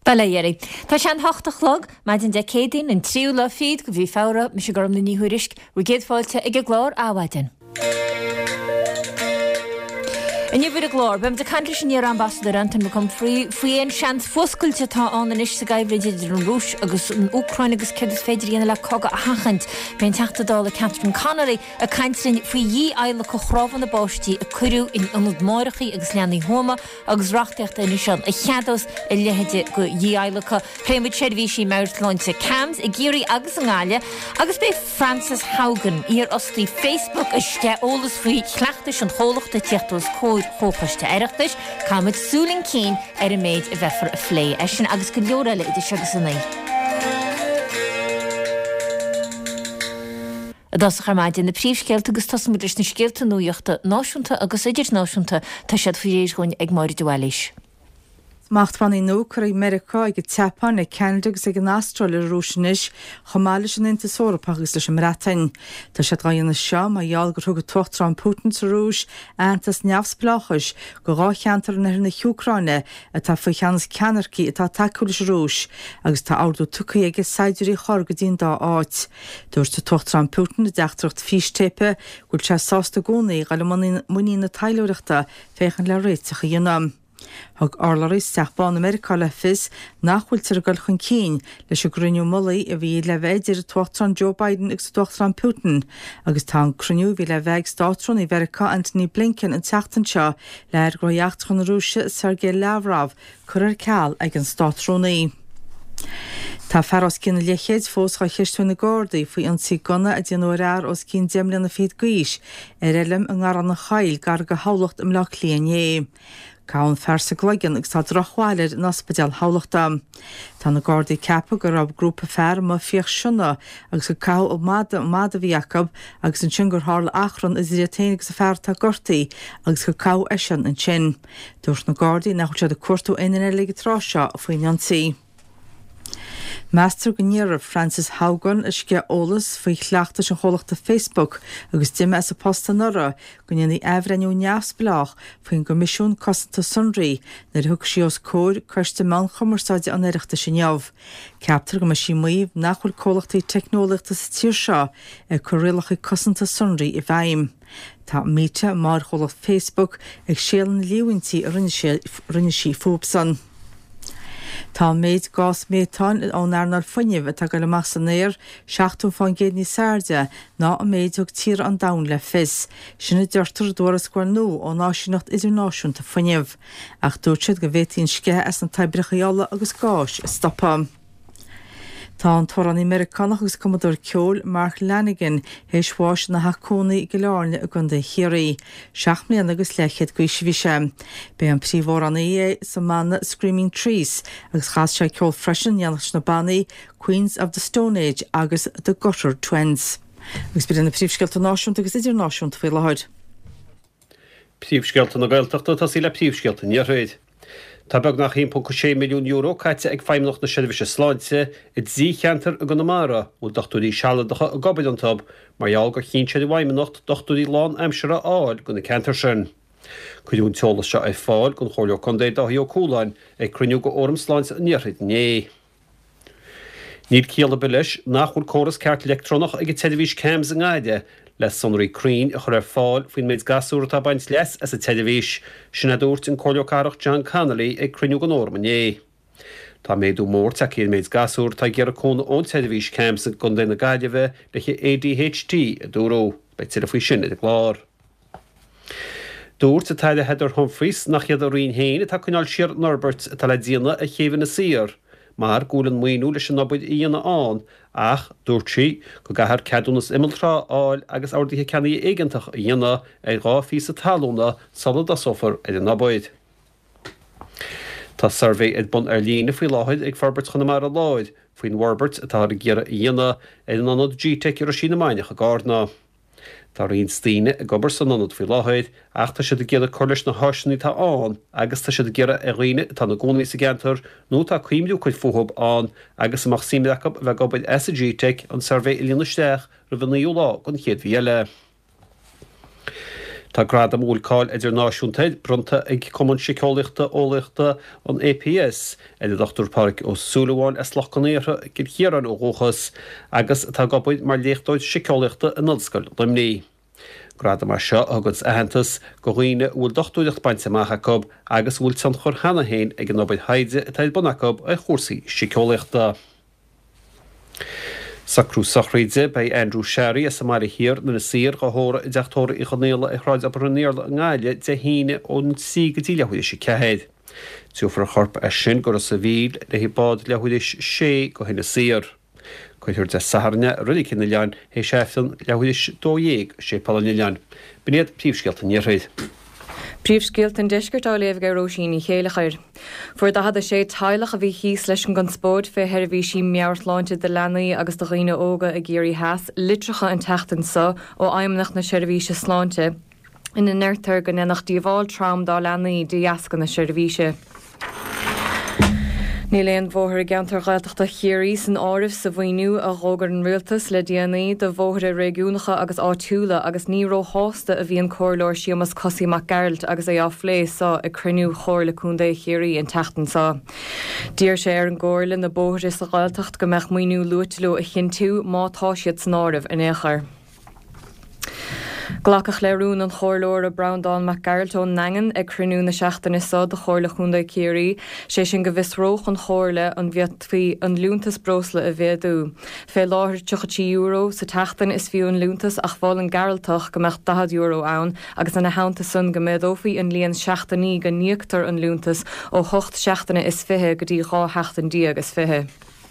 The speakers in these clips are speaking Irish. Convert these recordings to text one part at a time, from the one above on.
Baléirí. Tá sé an hochtalog maid an decédín an tríú le fiad go bhí fára me sé gom na níhuiirisk ru géadfáilte ag glár áhaidin. In bhfuir a glár, bim de country sin ar ambassador antan become faoin sean foscailte tá an inis sa gaibhréidir an Rúis agus an Ucrain agus céad is féidir dhéana le coga a hachant ben teachtadála Catherine Connery a caintrin faoi dhí eile go chrábhan na báistí a curú in anad máirichaí agus leannaí homa agus rachtaíocht in sin a cheados i leheide go dhí eilecha réimid seirbhísí meirtláinte cams i ggéirí agus an gáile agus be Francis Haugen ar oscaí Facebook iste ólas faoi chleachtais an chólachta tíochttas Hóchaiste aireachtais, cámid súlinn cín ar a méid a bheithfar a phlé sin agus go leoraile idir segus sannaí. A das charmaidin na príomhscéalta agus tasmuidir na scéalta nuíochta náisiúnta agus idir náisiúnta tá siad faoi réisgóin ag máir dúáilís. Macht van in Ócra America ag tepan ag Canadagus ag an astral ar rúisinis chomális an inta sórapachgus leis an mratain. Tá sé gáanna seo má dhealgur thug a tuachtar an Putin sa rúis antas neamhsplachas go rácheantar na Ucraine a tá faoi cheannas ceanarcí atá takeúlis rúis agus tá áardú tucaí ag saidirí chor go dtíon dá áit. Dúirt a tuachtar an Putin a deachtracht fístépe gúil sé sásta gcónaí gal muí na tailúireachta féchan le réiteach a dionam. Thug orlarí steachbán America le fis nachhfuil tar goil chun cín leis a gruniú mulaí a bhí le bheith ar a tuachtar Joe Biden ag sa tuachtar an Putin agus tá an cruniú bhí le bheith státrún i Verica Anthony Blinken an teachtan seo le ar groiacht chun Rúise Sergei Lavrov chur ar ceall ag an státrúnaí. Tá fearras cinna lechéid fóscha cheistú na Górdaí faoi an sí gona a dionúir os cín deimlíonna fiad gúis ar eilim an ngaran na chail gar go hálacht am lech líon Cáin fersa gloigean ag tá drochháilir in ospidéal hálaachta. Tá na Górdaí ceapa go raibh grúpa fear má fioch sinna agus go cá ó máda bhíachab agus an sin gur hála achran is rétéine agus a fearrta gortaí agus go cá éisian an sin. Dúirt na Górdaí nach chuid a cuairtú inine le tráseo faoin ansaí. Meastar go níomh Francis Haugen is ce ólas faoi chleachtas an cholaachta Facebook agus duime as a posta nura go níonna éhreiniú neamhsplach faoin gomisisiún cosanta sunraí na thug sí os cóir chuirsta man chumarsáide an éireachta sin neamh. Ceaptar go mar sí maomh nachfuil cólachtaí technoliachta sa tíir seo ag choréalacha cosanta sunraí i bhaim. Tá míte mar cholacht Facebook ag séalan líhaintí a rinne sí fóbsan. Tá méid gás métán ón airnar funineh a go le massanéir 16 fan géad ní sáde ná a méidúg tír an dam le fis. Sinna deirtar dúras scoil nó ó náisiúnacht idirnáisiúnta funineh ach dúirtead go bhhétíonn scethe as an taibrechaála agus gáis stoppa. Tá an toran Americanach agus Commodore Ceol Mark Lanigan héisháis na hacónaí go leárne a gunda chéirí. 6 mbliana agus leichéad go isbhíse. Bé an príomhór an sa manna Screaming Trees agus chas sé ceol freisin neanach na bannaí Queens of the Stone Age agus The Gutter Twins. Agus bíad na príomhscealta náisiúnta agus idirnáisiúnta faoi lehaid. Príomhscealta na Gaeltachta tá sí le príomhscealta ní réid. Tá beag nach 1.6 milliún euro caite ag feimnocht na seirbhíse sláinte i dtí cheantar a gonamara ó dochtúí sealadacha a gobid an tab mar jaall go chin séad bhaimimenacht dochtúí lán aimsere áil go na ceantar sin. Cuidún teolas se é fáil gon choirleo condé dathí ó cúláin ag cruniú go orm sláinte a níorthaid né. Níl cíala bilis nachhfuil córas ceart electronach ag televís cams an gáide les sonraí crín a chur ar fáil faoin méid gasúra tá baint les as a televís sinna dúirt an choirleocarach John Connolly ag cruniú an orm né. Tá méadú mór tá céad méid gasúr tá ggéar cóna ón televís cams a gon na gáide bheith le ADHD a dúró beit a faoi sin a glár. Dúirt a taide Heather Humphreys nach iad a rion héin tá chuineáil siar Norbert a tal díana a chéhann na sír. Mar gúlan muoinú leis an nabud íana an ach dúirt sí go gahar ceadúnas imiltrá áil agus áirdaithe ceannaí éigentach íana ag rá fís a talúna salad a sofar ag an nabud. Tá survé ag bun ar lína faoi láthid ag Forbert chuna mar a láid faoin Warbert atá a ggéara íana ag an anad G-Tech ar a sína mainach a gardna. Tá rion stíine a gobar san anad faoi láthid ach tá siad a ggéad choirleis na háisinaí tá an agus tá siad a ggéad a riine tá na gcónaí sa gentar nó tá cuimliú chuid fóthab an agus amach síimeachab bheith gobaid SG Tech an survé i líonaisteach ra bhnaíú lá gon chéad bhíile. Tá grad am úlcáil idir náisiúntaid brunta ag cumann sicálaachta ólaachta an APS idir Dr. Park ó Súlaháin is lechcanéire gur chéaran ó ghóchas agus tá gobaid mar léchtdóid sicálaachta in nulscoil domní. Grad mar seo agus ahantas go ghuioine bhfuil dochtúideach baint amachchacob agus bhfuil san chur hena héin ag an nóbaid haide a taid bunacob a chósaí sicálaachta. Sacrú Sachraide bei Andrew Sherry a samari hir na sir go hóra i deachtóra i chonéla i chráid a brunéirla ngáile de híine ón sí go dtí lehuiide sé cehéid. Tiúfar chorp a sin go a sa bhíl le hí bád lehuiidis sé go hinna sir. Coithir de saharne rudig cinna lean hé séftan lehuiidis dóhéag sé palana lean. Biniad príomhscealta níorthaid. Príomhscialt an deisgurt á léamh go róisíní chéile chuir. Fuair da hada sé teilech a bhí híos leis an gunspód fé heir bhí sí meartláinte de lenaí agus do riine óga a géirí heas litricha an teachtan sa ó aimimnach na seirbhíse sláinte. Ina neirtar go nenach díomháil trám dá lenaí de jascan na seirbhíse. Ní léon bmhóthir geantar gaiachta chéirí san áibh sa bhaoinú a rógar an rialtas le déanaí do bmhóthir régiúnacha agus áitiúla agus níró hásta a bhíon cóirleir siamas cosí mac Geralt agus é áflé sa a cruniú chóir le cúnda chéirí an teachtan sa. Dír sé ar an ggóirla na bmhóthir is a gaiilteacht go meach muoinú luatilú a chinú mátá siad san áibh in éair. Glacach leirún an chóirleir a Browndown mac Geralt ón Nangan ag cruniú na seachtainna sa de chóirla chunda céirí, sé sin go bhís an chóirle an bheat faoi an lúntas brosla a bhéadú. Fé láthir €30 sa teachtain is fiú an lúntas ach bháil an Geraltach go meach €10 ann agus an na hánta san go méadófaí an líon seachtaní go níoctar an lúntas ó 8 seachtainna is fithe go dtí 8 is fithe.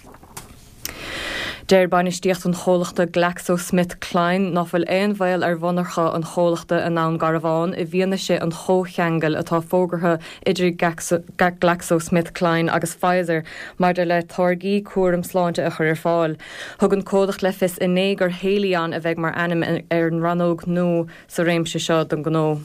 Déir bainisteocht an chólachta GlaxoSmithKline nach bhfuil éon bhil ar bhonarcha an chólachta in nán Garabháin i bhíonna sé an chócheangal atá fógartha idir GlaxoSmithKline agus Pfizer mar de le targaí cuaram sláinte a chur ar fáil. Thug an códacht le fis inné gur héalaíán a bheith mar anam ar an ranóg nó sa réimse seo don gnó.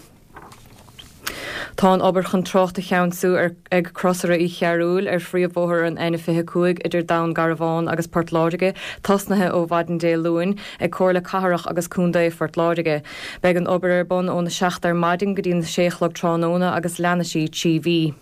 Tá an obair chun trocht a cheantsú ag crossara i chearúil ar phríomhóthir an 25 idir Down Garabháin agus Portláirige, tasnathe ó Bhaidendale Luain ag cóirla catharach agus cúnda Portláirige. Beag an obair ar bun ón na seachtar maidin go dtí na séachlog Tránóna agus leanaisí TV.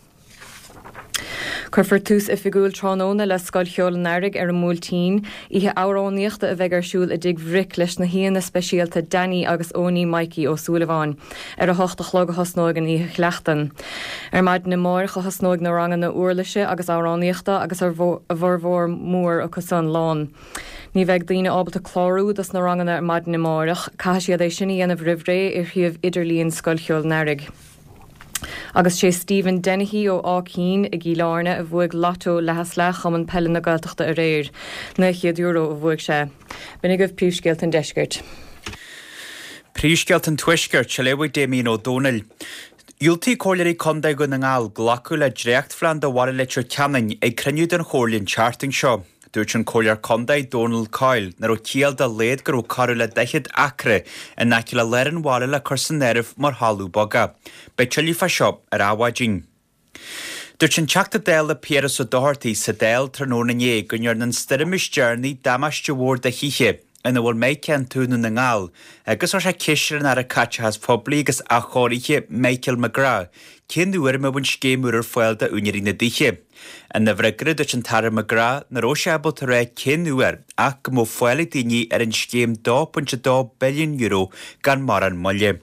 Curfar tús I figúil Tránóna le scoil cheol nairg ar an múltíín, ihe áráníochta a bheith arsúil a dig bhric leis na híana speisialta Danny agus Óní Mikey ó Súlaháin, ar a 8 chlog a hasnógan í chleachtan. Ar maid na mór go hasnóg na rangan na uirlaise agus áráníochta agus ar bhór mór a cusan lán. Ní bheith daoine ábalta chlárú das na ranganna ar maid na mórach, caiisiad é sinna dhéanamh rihré ar thiomh idirlíonn scoil cheol nairg. Agus sé Stephen Dennehy ó Ácín I Gílárne a bhuaig lató lehas le chum an pelle na gailteachta a réir, €9 a bhuaig sé. Bina goibh príomhsceilt an deisgurt. Príomhsceilt an tuisgurt se leabhaid Damien O'Donnell. Iúltaí cóileirí conda go na ngáil glacu le dréacht flean do bhara leitr ceannain ag cruniú an chóirlíonn charting seo. Dúirt an cóilear condaid Donald Coyle nar ó cíal de léad gur ó carú le 10 acre in naci le leiran bhála le chusan nerv mar hallú boga. Bei tilí fa seo ar áhaidín. Dúirt an teachta déil Pieras ó Doherty sa déil tróna né gunnear an styrimis journey damaiste bhór de chiche ina bhfuil méid cean túnú na ngáil, agus ar sé cisiran ar a caite has poblí agus a choiríe Michael McGrath, cén dúir me bhain scéimúr ar foiil de únirí na díche. An na bhreigre dúirt an Tara McGrath na ró sé bot a réid cén dúir ach go mó foiil daoine ar an scéim €2.2 billion gan mar an molle.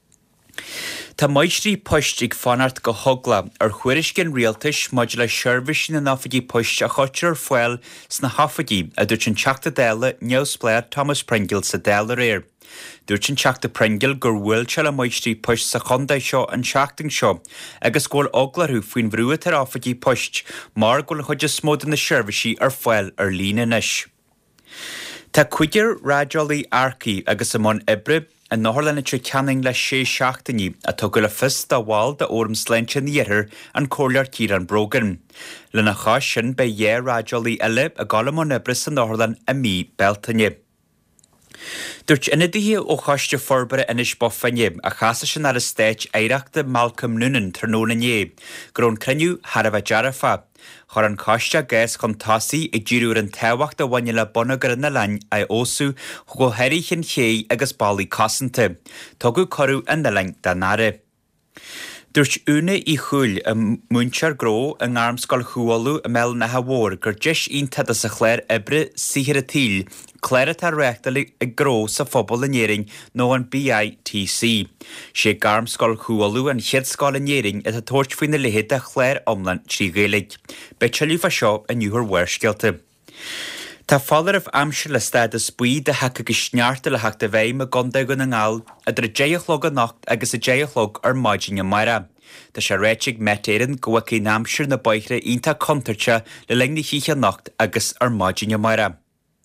Tá maidstrí poist ag fanart go hogla ar chuiris cin rialtais maid le seirbhís na nafaidí poist a chotir ar foiil sna hafaidí a dúirt an teachta déile neospléir Thomas Pringle sa déile réir. Dúirt an teachta Pringle gur bhfuil se le maidstrí poist sa chondaid seo an seachting seo agus ggóil oglarú faoin bhrua tar áfaidí poist mar ggóil chuide smód na seirbhísí ar foiil ar lína inis. Tá cuidir radiolaí arcaí agus amón ibre a náthirlena trí ceanning le 6 seachtaní a tu go le fis dá bháil de orm sleinte níothir an cóirlear Ciarán Brogan. Lena chá sin be radiolaí eile a galamón ibre san náthirlan a mí beltaine. Dúirt ina dtí ó chaiste forbare inis bofanne a chaasa sin ar a stéit éireachta Malcolm Noonan tróna né, grón creniu har a bheith dearafa. Chor an cáiste gais chun tasaí ag ddíúr an tehacht a bhaine le bonagar na lainn a ósú go heiríchan ché agus bailí cosanta. Tugu choú an na lainn da nare. Dúirt úna í chúil a múntear gró an armscoil chuáú a mell na hahór gur deis ionta a sa chléir ibre sihir a tíl, chléire tar reachtaí ag gró sa phobal inéing nó an BITC. sé garmscoil chuáú an chiadscoil inéing a tóirt faoin na lehéad a chléir omlan trí géalaigh. Be teilí fa seo a nniuthar werscealta. Tá fálar ah amse le staid a spí de hacha go snearta le heachta bhéim a gonda go na ngáil a dra déachlog a nacht agus a déachlog ar maidin a maira. Tá sé réiteigh metéan go bhaic í námsir na baithre ionta contarte le lengna hícha nacht agus ar maidin a maira.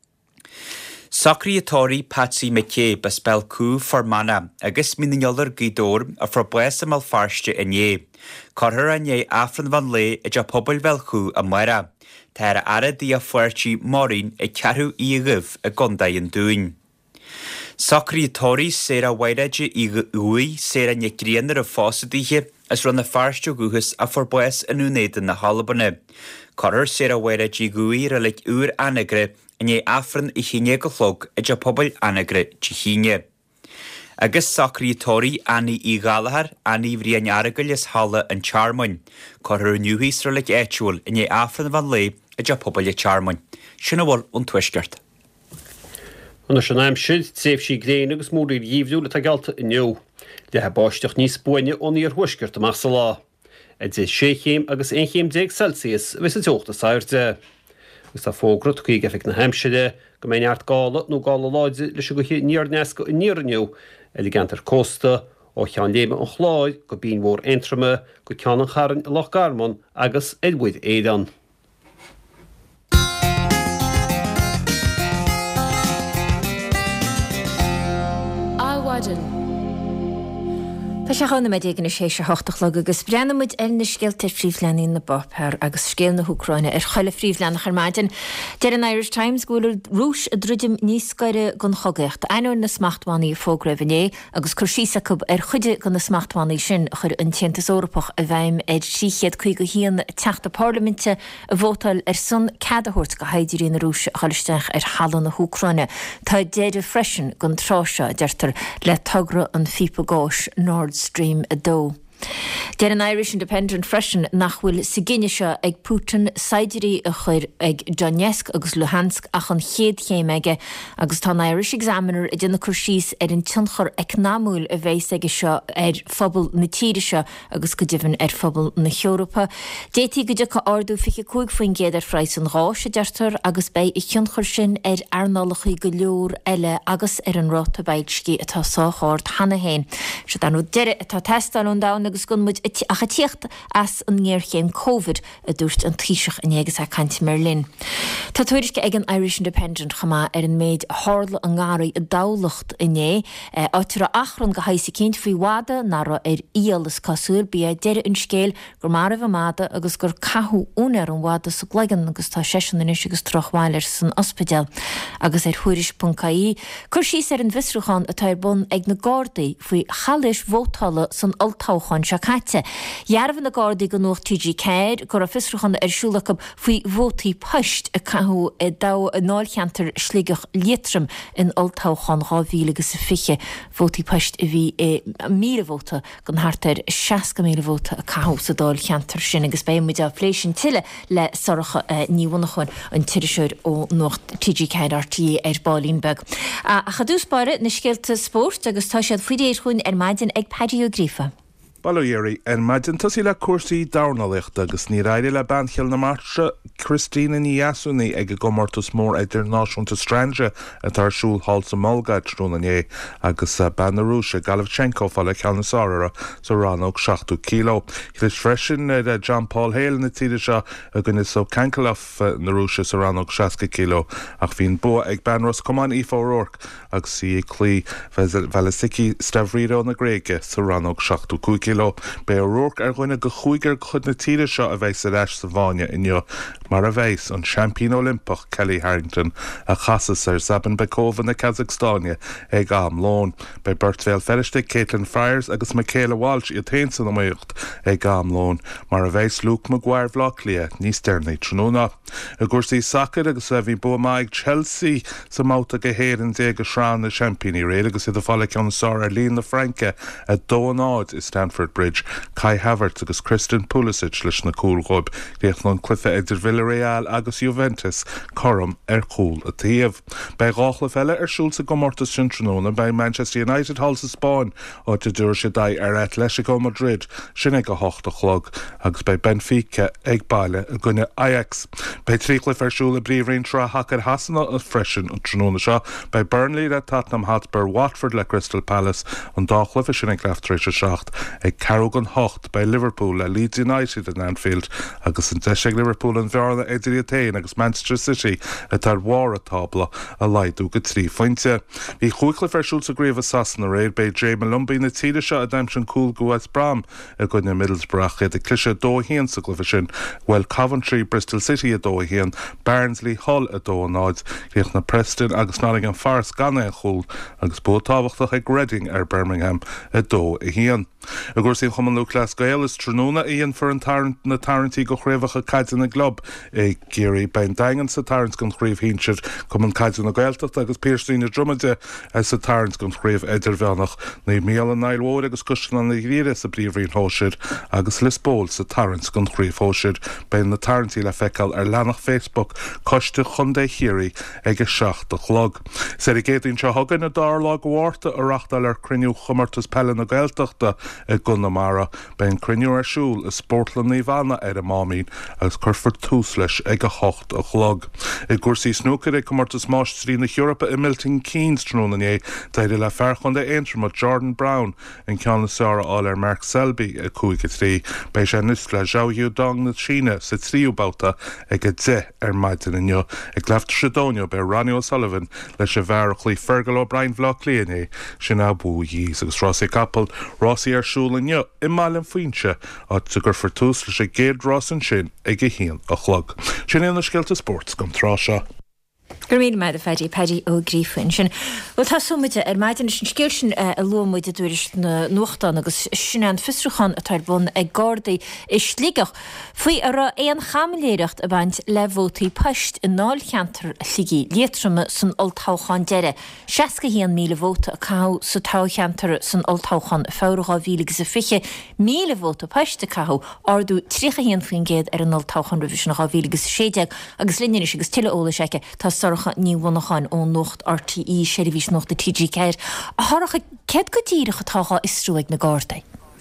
Sacríatóirí Patsy McCabe a spell cú formana agus míneolar gídór a forbues am alfarste iné. Corthir ané afran van lé a pobl velchú a maira. Tá ara dí a fuirtí morín ag cearú íagah a gondaíon dúin. Sacríatóirí sé a bhaideide í uí sé a necríanar a fásadíthe as run na farste guchas a forbues an únéidir na halabanna. Corthir sé a bhaideide guí a le úr anagre ané afran I chinne go chlog a pobl anagre tíchinne. Agus sacríatóirí Annie í Gallagher, Annie bhríon aragail is hala an Charmain, Corthir nuhísra le éitiúil ané afran van lé a pobl a Charmain. Sinna bhil an tuisceart. An sin aim siid séf sí gréin agus mórí díomhúla a galta inniu. De ha báisteach níos buine óní ar thuisceart amach sa lá. Ed sé 6 agus 1 Celsius vis a teochta sairte. Agus tá fógrut chuig efik na heimside go mé neart gála nó gála láide leis go níor nesco in níorniu elegantar costa ó chean léime an chláid go bín mór eintrame go cean an charan Loch Garmon agus Edwid édan. Tá sé chuna méid ag na sé 8 agus brennamid na scéalta fríomhleanaí na bopthir agus scéal na Húcráine ar choile fríomhleanach ar maidin. Dear an Irish Times gúil rúis a druidim níos scoire gon chogacht. Einúir na smachtmánaí fógraibhné agus chuirsísacub ar chuide gon na smachtmánaí sin chur an Tiantas Eorpach a bhaim ar 3 teachta parlamente a bhótáil ar sun cadahort go haidirí na rúis a choilisteach ar hallan na Húcráine. Tá déidir freisin gon tráise deirtar le tugra an fipa gáis Nord Stream a dó. Dear an Irish Independent freisin nach bhfuil sigine seo ag Putin saidirí a chuir ag Donetsk agus Luhansk ach an chéad chéimeige agus tá Irish Examiner a duna chuirsís ar an tionchar eicnámúil a bhéis aige seo ar phobal na tíre seo agus go dtíhann ar phobal na Eorpa. Détí go decha ardú fiche 5 faoin géad ar freisin ráis a deirtar agus bei I tionchar sin ar arnálachaí go leor eile agus ar an ráta baidcí atá sáchart hana héin. Se danú deire atá testáil an dán agus gon muid a chatíocht as an ngéirchéim COVID a dúirt an tríiseach in éagus a County Merlin. Tá tuairisce ag an Irish Independent chama ar an méid hála an gáraí a dálacht inné átar a achran go haisi cinint faoi wada nara ar íalas casúr bí a deire an scéil gur mar a bhmada agus gur cathú únar an wada sa gleigan agus tá sesin in agus trochhailir san ospidal agus ar thuiris.caí chur síos ar an visrúchan atá ar bun ag na Gardaí faoi chalis vótála san altáchan se caite. Jararhan na Gardaí go nuach TG Caid gur a fisrúchan ar siúlachab faoi vótaí poist a cathú dá a náilcheantar slígach lietrum in altáchan 2005 vótaí poist a bhí 1,000 vóta gon hartar 60,000 vóta a cathú sa dáilcheantar sin agus bé muid a pléisisin tiile le soracha níhannachún an tiiriseir ó nuacht TG Caid RTA ar Bálínbeg. A chadúspáire na scéalta sport agus tá siad faoidéir chuin ar maidin ag Paddy O'Grifa. Balóéirí an maidin tosí le cuasaí darnalacht agus ní raide le bancheal na marse Christina ní asúnaí ag go martas mór idirnáisiúnta strange a tarsúl hall sa Mulgad trúnané agus Banarúse Galavchenko fáile ceannasára sa ranóg 60 kg. Chris freisin John Paul Hale na tíide seo a gunna so Cancelaf na Rúse sa ranóg 60 kg ach bhín bu ag Banros Coman Ifo Rourke agus sí clí Velicici Stavrido na Gréige sa ranóg 62 kg. kilo be rourk gine go chuiger chud na tíre seo a bheith sa leis sa bhaine inniu mar a bheith an champion Olympach Kelly Harrington a chasas Sabin Bekova na Kazakhstania ag am lón bei Bertvéil Feriste Caitlin Friars agus Michaela Walsh i tainsa na maocht ag am lón mar a bheith Luke Maguire Vlocklia níos dernaí tróna. A gúrsaí sacr agus a bhí buamaig Chelsea sa máta go héireann déag a shrán na championí réad agus iad a fála ceann Sara Lína Franke a dónáid i Stamford Bridge Kai Havertz agus Christian Pulisic leis na cúlgóib réach an clufa idir Villarreal agus Juventus chom cúl a taobh. Bei gáchla felle siúlsa go mórtas sin tróna bei Manchester United hall sa Spáin ó de dúir sé dá Atletico Madrid sin ag go hocht a chlog agus bei Benfica ag baile a gine Ajax. Bei trícla fersúla bríomhraon tra hacar hasanna a freisin an tróna seo bei Burnley a Tottenham Hotspur Watford le Crystal Palace an dáchla sin ag leftrééis seacht ag Carrogan hocht bei Liverpool le Leeds United in Anfield agus an deise Liverpool an bhearna Idiriotain agus Manchester City a tar war a tabla a leidú go trí fointe. Bhí chuicla fersúil sa gréomh sasan a réid bei Jay Malumbi na tíide seo a daim sin cúl go West Brom a go na Middlesbrough a clise dóhíon sa glufa sin well Coventry Bristol City a dóhíon Barnsley Hull a dónáid réoch na Preston agus Nottingham Forest ganna a chúl agus bótáhachtach ag Reading ar Birmingham a dó a híon. A gur sín chuman Lucas Gael is tróna íon for an tarrant na tarrantí go chréomhacha caiid na glob ag géirí bein dagan sa tarrant gon chríomh hínseir cum an caiid na gaeltacht agus Pierstín na drumide as sa tarrant gon chríomh idir bheannach na méal an nailhóir agus custan an ghríire sa bríomhríon hóisiir agus lisbóil sa tarrant gon chríomh hóisiir bein na tarrantí le feiceáil ar lenach Facebook coiste chundé chiirí ag a seach do chlog. Sé i géitín se hagan na dár lá gohharta a rachtal ar criniú chumartas pelle na gaeltachta ag Gunnamara bein criniú ar siúl a sportlan ní bhana ar a mámín agus churfur tús leis ag a hocht a chlog. I gúrsaí snúcar ag chumartas más trí na Europa i Milton Keynes tróna é daidir le ferchon de éintrim a Jordan Brown in ceanna Sara áil ar Mark Selby a cúig a trí bei sé nus le Zhao Yudong na China sa tríúbáta ag a dé ar maidin inniu ag left Shadonio bei Ronnie O'Sullivan leis a bharachlí Fergal O'Brien Vlocklia sin a bú dhís agus Rossi Capel Rossi ar siúla inniu i máilin faoinse á tu gur fortús leis a géad Ross an sin ag a híon a chlog. Sin éana scialta sports gom trá seo. Gur mí meid a feidir pedi ó grífuin sin. Well tá sumide ar maidin sin scéil sin a luamide dúiris na nuachtan agus sin an fistruchan a tar bun ag Gardaí is slígach. Faoi ar éon chameléireacht a baint le bhótaí poist in náil cheantar a ligí létrama san oltáchan deire. 60 míle bhóta a cahu sa tácheantar san oltáchan fáraá bhílagus a fiche míle bhóta poist a cahu ardú 3 faoin géad ar an oltáchan revisisnaá bhílagus séideag agus linne agus tiile óla seice tá sarcha níhhanachan ó nocht RTE séirvís nocht de TG Ceir. A thracha ced go tíirecha tácha istrúig na Gardaí.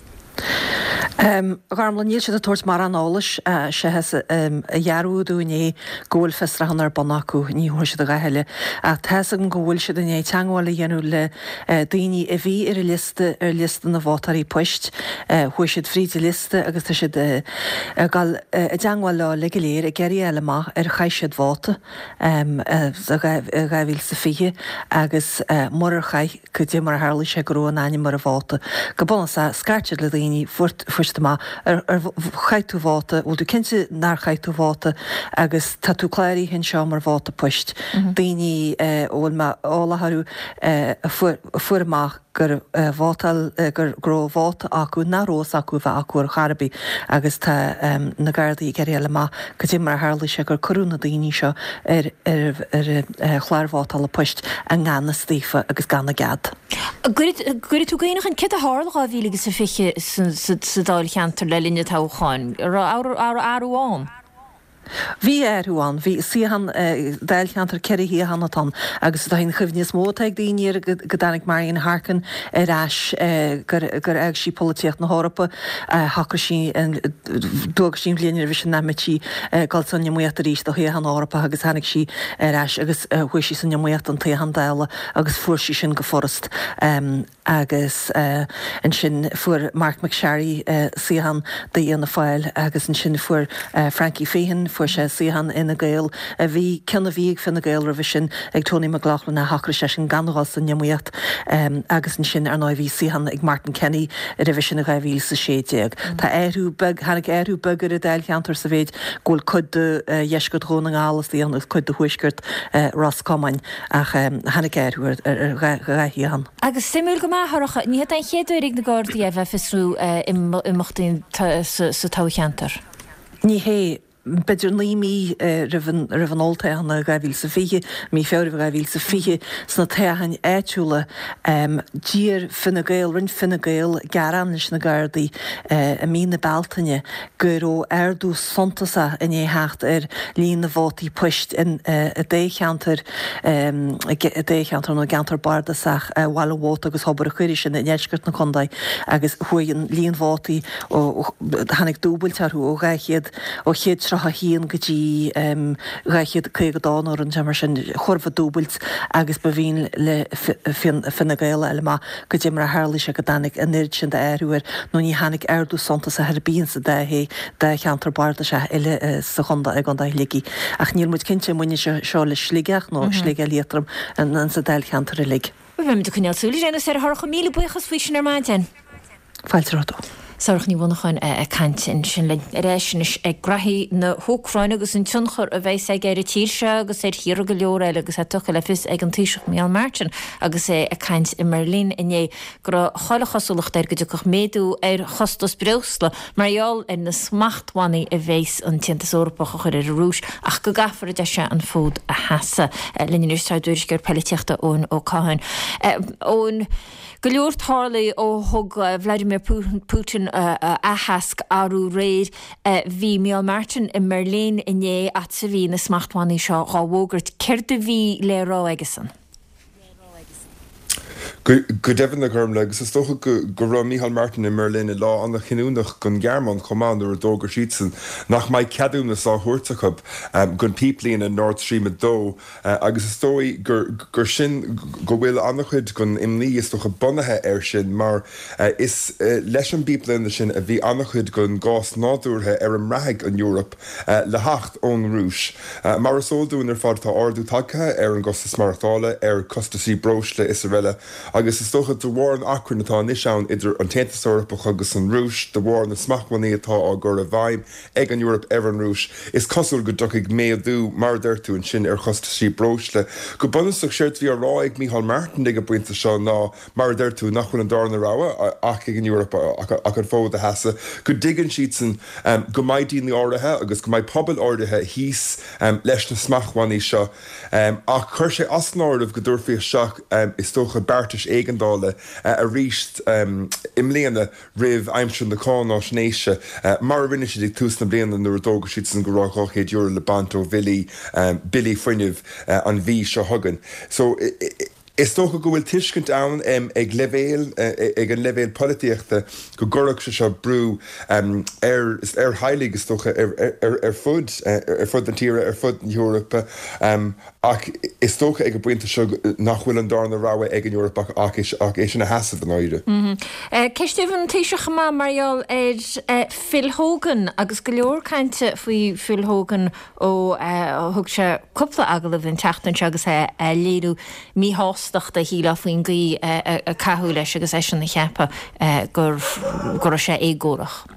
Garmla níl se a tuairt mar an álas se a dhearúdúné ggóil festrahan ar banacú ní thuir se a gaheile a theas an ggóil se dané teangáil dhéanú le daoine a bhí ar a lista na bhátarí poist chuir siad fríd lista agus tá siad gal deangáil le le léir a geirí eile má ar chaisiad bháta a gaibhíil sa fiche agus mar chaid go dé mar hála sé goú an aine mar a bháta go bona sa scartead le daoine fuirsta má ar chaitú bháta ó dú cinnte nar chaitú bháta agus tá tú chléirí hen seo mar bháta poist. Daoine álatharú fuair amach gur bhátal gur gró bháta acu nárós acu bheith acu Charbí agus tá na Gardaí geirí eile má go dtí mar hála sé gur corúna daoine seo ar chláirhátal a poist an gána stífa agus gána gad. Gurid tú gaoinach an cit a hálaá bhílagus a fiche sa dáil cheantar le linne táchaáin ar áruáin. Bhí arúán, bhí sihan dailcheantar ceir hí hanatán agus tá hín chuhníos mótaigh daoine go danig mar on Harcan arás gur ag sí políocht na Hórapa hacha sí dúgus sin blianaar bhí sin namití galsan nemuocht a ríéis do hé an Árapa agus hanig sí arás agus chuir sí san nemuocht an tahan daile agus fuair sí sin go forrast agus an sin fuair Mark McSharry sihan daí an na fáil agus an sin fuair Frankie Féhan fu sé síhan ina gail a bhí cinna bhíag finna gail ra sin ag Tony McLaughlin na hacra sé sin ganhá san nemuocht agus an sin ar 9 bhí síhan ag Martin Kenny a ra sin a gaihíl sa séideag. Tá hanig airú bugur a dail cheantar sa bhéid ggóil chud jeisgad róna gálas í an chud de huisgurt Ross Comain ach hanig airú ar gaithíhan. Agus simú go máthracha, ní an chéadúigh na gádaí a bheith fisrú imachtaí sa tácheantar. Ní hé beidir límí rih olta anna gaihíl sa fiche, mí féir gaihíl sa fiche sna tehain éúla dír finna gail, rinn finna gail garan na gardaí a mí na baltaine gur ó airdú sontasa in é hecht líon na bhótaí puist in a déchantar nó gantar bardasach bhilhóta agus hobar a chuiri sin in éisgurt na condaid agus chuin líon bhótaí ó hanig dúbailtearú ó gaichiad ó chéad ha híon gotí gaichiad chuig dána an temar sin chorfa dúbailt agus ba bhín le finna gaile eile má go dé mar a hála se go danig a nid sin de airúir nó ní hanig airdú sonta sa ar bíon sa dehé de cheantar barda se eile sa chunda ag an dailigi. Ach níl muid cinnte muine seo le sligeach nó slige létram an sa dail cheantar a lig. Bhfuim de chunealsúla réna sé thcha míle buchas fao sin ar maidin. Fáiltarrátó. Saoch ní bhnachchain a cantin sin le réisinis ag grathí na hócráin agus an tunchar a bheits ag ar a tíirse agus é hir go leor eile agus tucha le fis ag an tíiseach mé Martin agus é a caint i Merlín iné gur chola chosúlacht ar go dúch méadú ar chostas breusla marall in na smachthaí a bhééis an tiantasúrapach chuir ar rúis ach go gafar de se an fód a heasa linneúirtáidúir gur peitiachta ón ó cáin ón go leor thála ó thug Vladimir Putin a hask arú réid bhí Miall Martin i Merlín iné at sa bhí na smachthaí seo gáhógurt céir de bhí le rá agasan. Go defn na gurm legus is stocha go ra Miall Martin in Merlin i lá anna chinúnach gon German commander a dógur síitsan nach mai ceadúna á thuirrtachab gon píplíon in Nord Stream a dó agus is tói gur sin go bhfuil annachchuid gon imlí is stocha bunathe ar sin mar is leis an bíplíon sin a bhí annachchuid gon gás nádúrthe ar an mraig an Europe le hacht ón rúis. Mar is ódún ar fad tá ardú tagthe ar an gostas martála ar costasí brosle is Isabella agus is stocha do bhór an acrin atá níseán idir an Taontasúrapach agus an rúis, do bhór na smachhaí atá á gur a bhaim ag an Europe ar an rúis. Is cosúil go dochaigh méadú mar d'irtú an sin ar chostasí brosle. Go bunasach seirt bhí ará ag Miall Martin ag a buinte seo ná mar d'irtú nachfuil an darna ráha ach ag an Europe ach an fód a heasa. Go digan siad san go maidí na áirithe agus go maid pobl áirithe híos leis na smachhaí seo ach chuir sé as náirmh go dúirfíoh seach is tócha bertas éigendála a ríist imléana rih aimsin na cáná snéise mar rinne si tús na bliana nuair dóga siad san goráchéad euro le banto Billy foiineh an bhí seo hagan. So is tócha go bhfuil tuiscint ann ag levéil ag an levéil políochta go gurach se seo brú ar heilig is tócha ar fud an tíre ar fud an Europa ach is tócha ag go buinte seo nachhfuil an darna ráha ag an Europa ach é sin na heasa an áide. Ceisteh an tíiseach má marall ar Phil Hogan agus go leor cainte faoi Phil Hogan ó thug se cúpla agalah an teachtain agus léadú míhás de híla faoin gaí a cathú leis agus é sin na cheappa gur sé éagórach.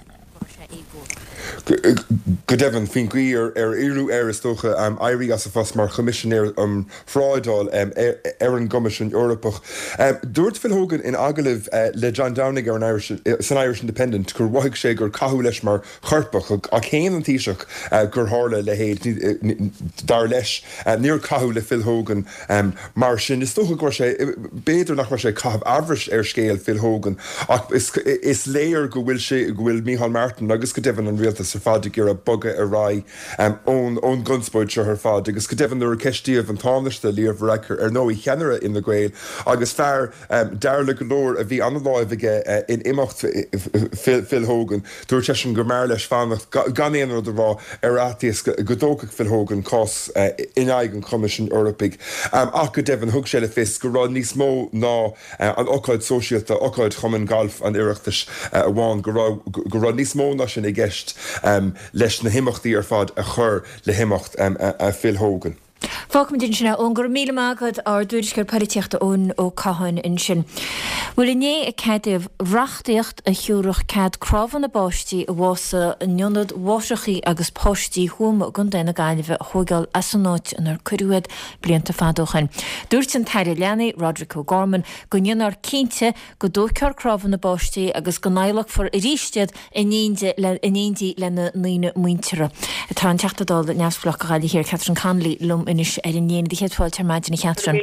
Go defn fin gíir ar iarú ar is tócha éirí as a fas mar commissionéir fráidáil ar an Commission Europach. Dúirt Phil Hogan in agalah le John Downing ar san Irish Independent gur waigh sé gur cathú leis mar chorpach a chéan an tíiseach gur hála le héad dar leis níor cathú le Phil Hogan mar sin is tócha gur sé béidir nach mar sé cathab ahris ar scéal Phil Hogan ach is léir go bhfuil Miall Martin agus go defn an rialtas ar fád gur a boga a rá ón gunspóid se ar fád agus go defn ar a ceistíomh an táneiste líomh reicir ar nóí cheanara in na Gael agus fear dearla go leor a bhí an láimhige in imacht Phil Hogan dúir te sin go mar leis fannacht gan éonar do rá ar átíos go dócaigh Phil Hogan cos in aigen Commission Europig ach go defn thug sé le fis go rá níos mó ná an ócáid sóisialta ócáid chuman galf an iireachtas a bháin go rá níos mó ná sin i gceist leis na himachtaí ar fad a chur le himimecht a Phil Hogan. Fág din sinna ón gur míle mágad ar dúrisgur pariteachta ón ó caihain in sin. Bhfuil inné a ceidirh rachtaíocht a thiúrach cad crábhan na báistí a bhása nionad bháiseachí agus póistí thuama gon déna gaiileh thugáil as an náit an ar cuiúad blianta fádóchain. Dúirt an taire leanaí Roderick O'Gorman go nionar cínte go dócear crábhan na báistí agus go nailech for ríistead inéindí lena naoine muintere. Tá an teachtadáil neamsflach a gáilí hir Catherine Conley lum inis ar in dhéana dhéadháil tar maidin na Catherine.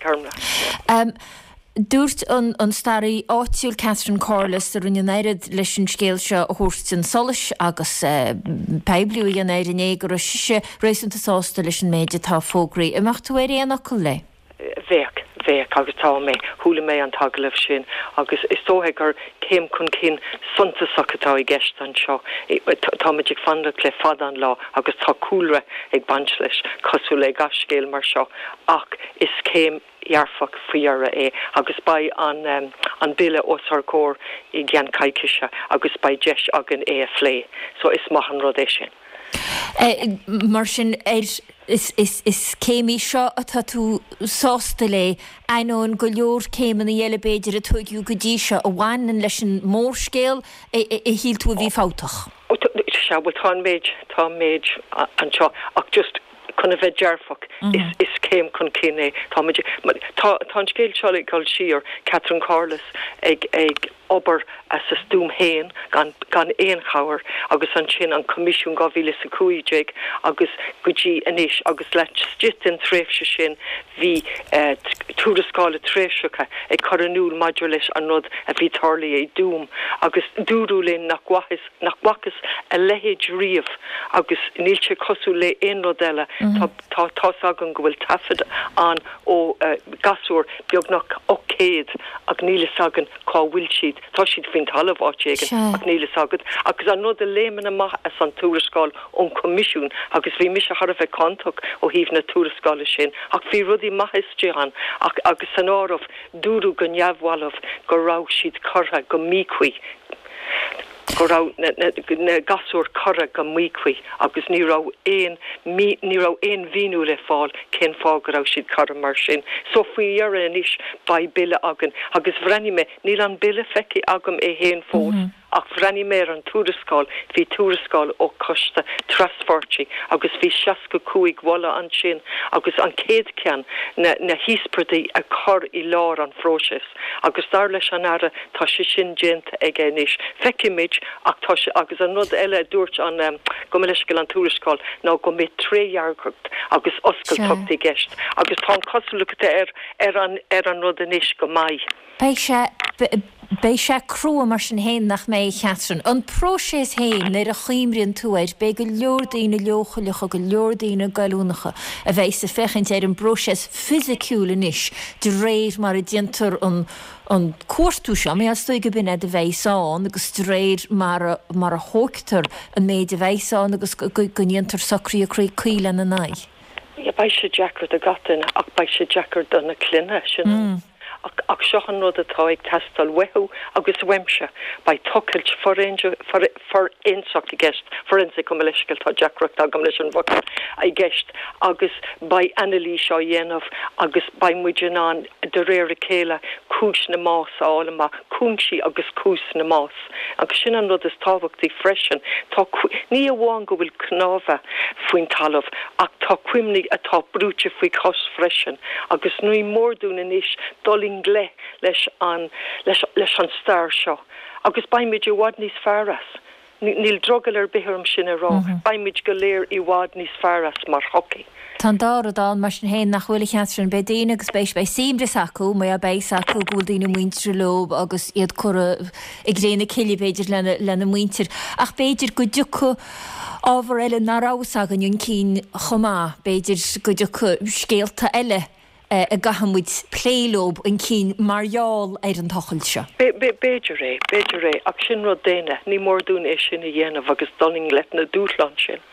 Dúirt an starí áitiúil Catherine Corliss ar rinne néirid leis an scéal seo a thuirtin solas agus pebliú a néir in égur a siise rééisanta sásta leis an méide tá fógraí. Imeach tú éir éanach go le? Bheith agus tá mé thula mé an tagalibh sin agus is tóthe gur céim chun cin sunta sacatá i gceist an seo táidir fanda le fad an lá agus tá cúlra ag bant leis cosú le gascéal mar seo ach is céim jarfach fiara agus by an bille osar cór i gian caiiciise agus by jeis agan a flé so is mahan rodéisisin. Mar sin is céimí seo atá tú sásta le einón go leor céiman na dhéile béidir a tuigú go dtí seo a bhhain leis an mórscéal i híl tú bhí fátach. Se bhfuil tá méid an seo ach just chun a bheith dearfach is céim chun cinné tá scéil seála gáil siar Catherine Corliss ag obair as a stúm héin gan éonchauer agus an sin an comisiún 2015 agus gotí inis agus le stiit an tréfse sin hí túrascála tréisiúcha ag choranúil maidir leis an nod a bhí tarlaí é dúm agus dúrúlinn nach wachas a lehéid riamh agus nílte cosú le éon rodile tá agan go bhfuil tafid an ó gasúr beagnach océad ag níle sagan cá bhfuil siad tá siad fin talamh áitégan ach níle sagad agus an nod a léman amach as an túrascáil ón comisiún agus bhí mis a har a bheith contact ó híomh na túrascála sin ach bhí rudí maithaisteán agus an ámh dúrú go neamhhalamh go rá siad cortha go mícuí go rá na gasúr corra go mícuí agus ní rá éon víú le fáil cén fá go rá siad corra mar sin so faoi ar inis ba bille agan agus bhrenni me ní an bille feici agam é héon fós ach bhrenni mé an túrascáil hí túrascáil ó costa trasfortí agus bhí 65 walla an sin agus an céad cean na híspradaí a chor i lár an frósis agus dar leis an ara tá si sin génta ag éis feicimiid ach tá agus an nod eile dúirt an go leiscail an túrascáil ná go mé tréhearcucht agus oscailtochtaí gceist agus tá cosúlachta ar an nod inis go maith. Bei sé crua mar sin héin nach mé Catherine. An prósés héin ar a chiimrionn túid be go leordaína leochailicha go leordaína galúnacha a bheith sa fechint ar an prósés fisiciúla níis de réir mar a diantar an cuairtú seo mé as stoige bin a bheitán agus réir mar a hógtar an méid a bheitán agus go níontar sacrí arí cuiile na naid. Ja bei sé Jackar a gatain ach bei sé Jackar don na clunne sin. Ach seochan rud atá ag testal wehu agus weimse by tucailt for éonach i gceist forensic go leiscail tá Jackreacht agam leis an bhacar a gceist agus by analí seo dhéanamh agus by muidir an de réir a céile cúis na más ála cúnsí agus cús na más agus sin an rud is tábhachtaí freisin tá ní amháin go bhfuil cnábha faoin talamh ach tá cuimní atá brúte faoi cos freisin agus nuí mórdún inis dolí le leis an star seo agus baimid i bhád níos fearras níl drogal ar bithirm sin a rá baimid go léir i bhád níos fearras mar hoci. Tá dáradán mar sin héin nach bhfuil Catherine be daine agus béis bei simris acu mé a béis acu gúil daoine muintir lob agus iad chura ag réna cili beidir lena muintir ach beidir go dúcha ábhar eile narás aganún cín chomá beidir go dúcha scéalta eile a gahamid plélób an cín marall ar an tochail seo. Beidir ré ach sin rud déine ní mór dún é sin a dhéanamh agus donning let na dúslan sin.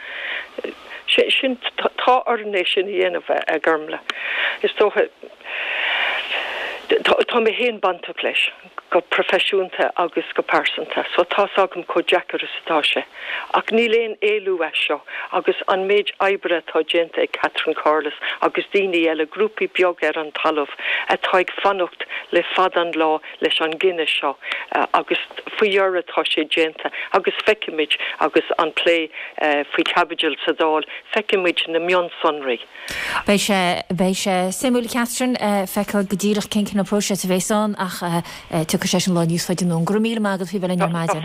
Sin tá orné sin a dhéanamh a gurmla. Is tócha Tá mé héon banach leis go profisiúnta agus go persanta, so tá agam có Jackar satáise. Ach ní léon éú seo agus an méid ebre tá génta ag Catherine Carlas agus daoine eile grúpi beag ar an talamh atá ag fannacht le fadan lá leis an gine seo agus faoihearra tá sé génta agus feicimiid agus an play faoi cabbageil sa dáil feicimiid na mion sonraí. Bei sé simúla Catherine feicil godíireach cincin na próise a bhéán ach tu sé an lá níos feidir nó gromíle mágad fi bhein maidide.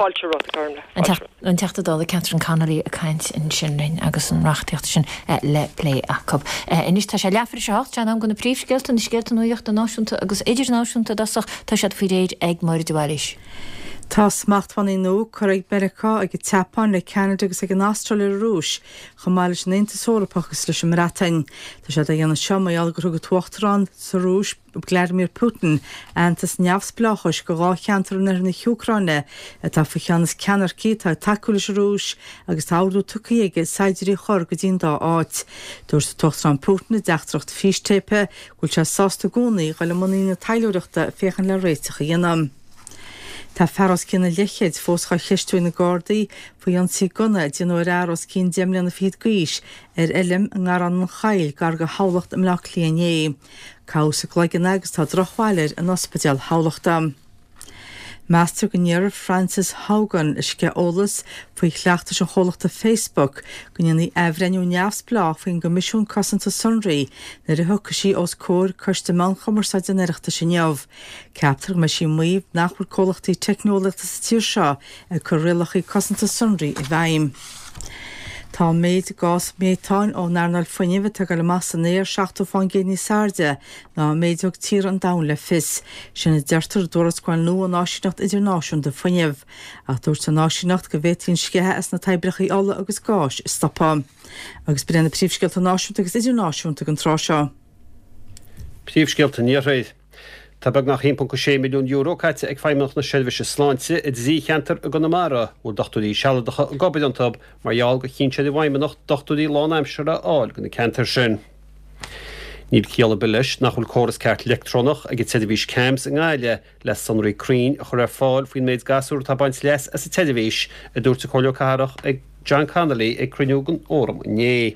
An teachtadála Catherine Connolly a caiint in sinrin agus an rachtíocht sin le lé acu. Inis tá sé leafir secht tean am gona príomhsceilt an scéalt an nuocht an náisiúnta agus idir náisiúnta dasach tá sé fao réad ag mar doáis. Tá smacht fan nó chu ag America ag tepan le Canada agus ag an Austrrália rúis chomáile sin inta sólapachas leis an ratain. Tá sé a dhéanana seomail gur go tuachtarrán sa rúis Vladimir Putin antas neamhsplachos go gá cheantar na Ucraine tá fa cheannas ceanarcí tá takeúlas rúis agus táú tucaige saidirí chor go dín dá áit. Dúir sa tuachtarrán Putin deachtracht fístépe gúil se sásta gúnaí gáil muína tailiúireachta féchan le réitecha dhéanam. Tá feras cinna lechéid fóscha cheistú na Gardaí faoi an sí gona déanúir aros cín deimleanna fiad gaiis elim an ngaran an chail gar go hálacht am leach líané. Cása gleigen agus tá drochhailir an ospidal hálachta. Meastar go nnéir Francis Haugan is ce ólas faoi chleachtas an cholachta Facebook gonneanna ehrenú neamhsplách faoin go misisiún cosanta sunraí na a thuca sí os cór chuirsta manchammar sa deneireachta sin neamh. Ceaptar me sí muomh nachfuil cholachtaí technolachta sa tíir seo ag chu rialachaí cosanta sunraí I bhaim. Tá méid gás métáin ó nánar foiineh a go le massa néir 16 fan géní sarde ná méideog tír an dam le fis sinna deirtar dúrascáil nó an náisiúnacht idirnáisiún de foiineh ach dúirt sa náisiúnacht go bhétíonn scéthe as na taibrechaí ála agus gáis is stoppa. Agus brenn na príomhsceilt náisiúnta agus idirnáisiúnta an trá seo. Príomhsceilt níorréid. Tá bag nach 1.6 milliún euro caite ag feimach na seilbhise sláinte i dí cheantar a gonamara ó dochtúí sealadacha a gobid an tab marall go chinse de bhaimimeach dochtúí lánaimsere áil gona cantar sin. Níl céala bilis nachfuil choras ceart electronach ag tedivís cams an gáile les sonraí crín a chur ar fáil faoin méid gasúr tá baint les as a tedivís a dúirt a choileo carach ag John Connolly ag cruniúgan óram né.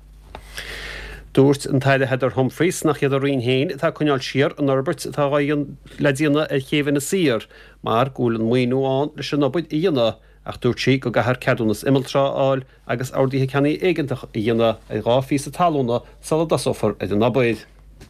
Dúirt an taide Heather Humphreys nach iad a rion héin tá chuneáil siar an Norbert tá gáon le díana a chéhanna sír, mar gúil an muoinúán leis an nobid I dhéana ach dúirt sí go gahar ceadúnas imiltrá áil agus ádaíthe ceannaí éigentach I dhéana a ráfí sa talúna sala dasofar a den nobid.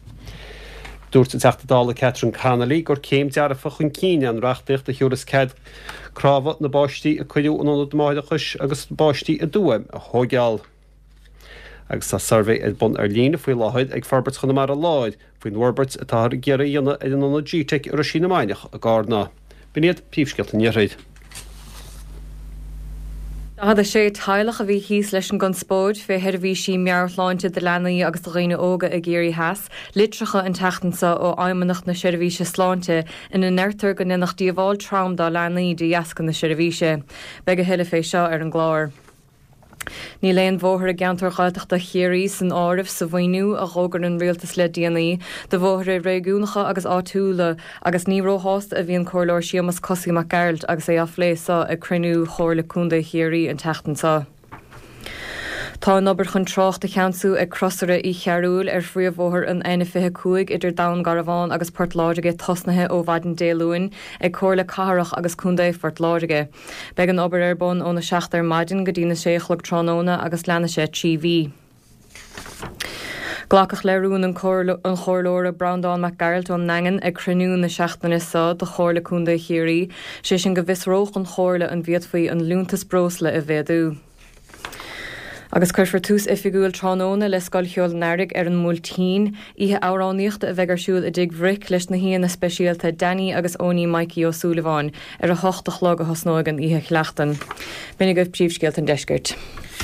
Dúirt an teachtadála Catherine Connolly gur céim dearafa chun cíine an reachtaíocht a thuúras cead cráfa na báistí a chuidú an ónad máide chus agus báistí a dúim a thógeall. Agus sa survey ag bun ar lína faoi láhaid ag Forbert chuna mar a láid faoin Norbert atá gearra dhéana ag an GTech ar a sína mainach a gárna. Biniad príomhsceilt an níorréid. Tá sé teilech a bhí híos leis an gunspóid fé head a bhí sí mearláinte de lenaí agus do réine óga a géirí heas, litracha an teachtansa ó aimimeach na seirbhíse sláinte ina neirtar go ninach díomháil tram dá lenaí de dheascan na seirbhíse, be go heile fé seo ar an gláir. Ní léon bmhóthir a geantar chailteachta chéirí san áibh sa bhaoinú a rógar an rialtas le DNA, de bmhóthir réúnacha agus átúla agus níróhásta a bhíon choirleir siamas cosí mac gailt agus é afléasa a crinú chóir le cúnda chéirí an teachtansa. Tá nobar chun trocht a cheanú ag crossare I chearúil ar phríomhmhóthir an 25 idir dam Garabháin agus Portláige tosnathe ó bhaidin déluin ag cóir le catharach agus cúndaigh Portláige. Beag an obair ar bun ó na 16 maidin go dtína séchlach tróna agus leanna sé TV. Glacach leirún an chorlóra Brandán mac Garalt an nangan ag crinú na 16 sa de chóir le cúndaigh chéirí, sé sin go bhisróch an chóirle an bhiad faoi an lúntas brósla a bhéadú. Agus chuir tús ifigúil tróna le scoilcheol nairdig ar an múltíín, ihe áráníochta a bhegarsúil a dig bhric leis na híana na speisialta Danny agus Óní Mikey O'Sullivan ar a 8 chlog a hosnógan ihe chleachtan. Bina goibh príomhsceilt an deisgurt.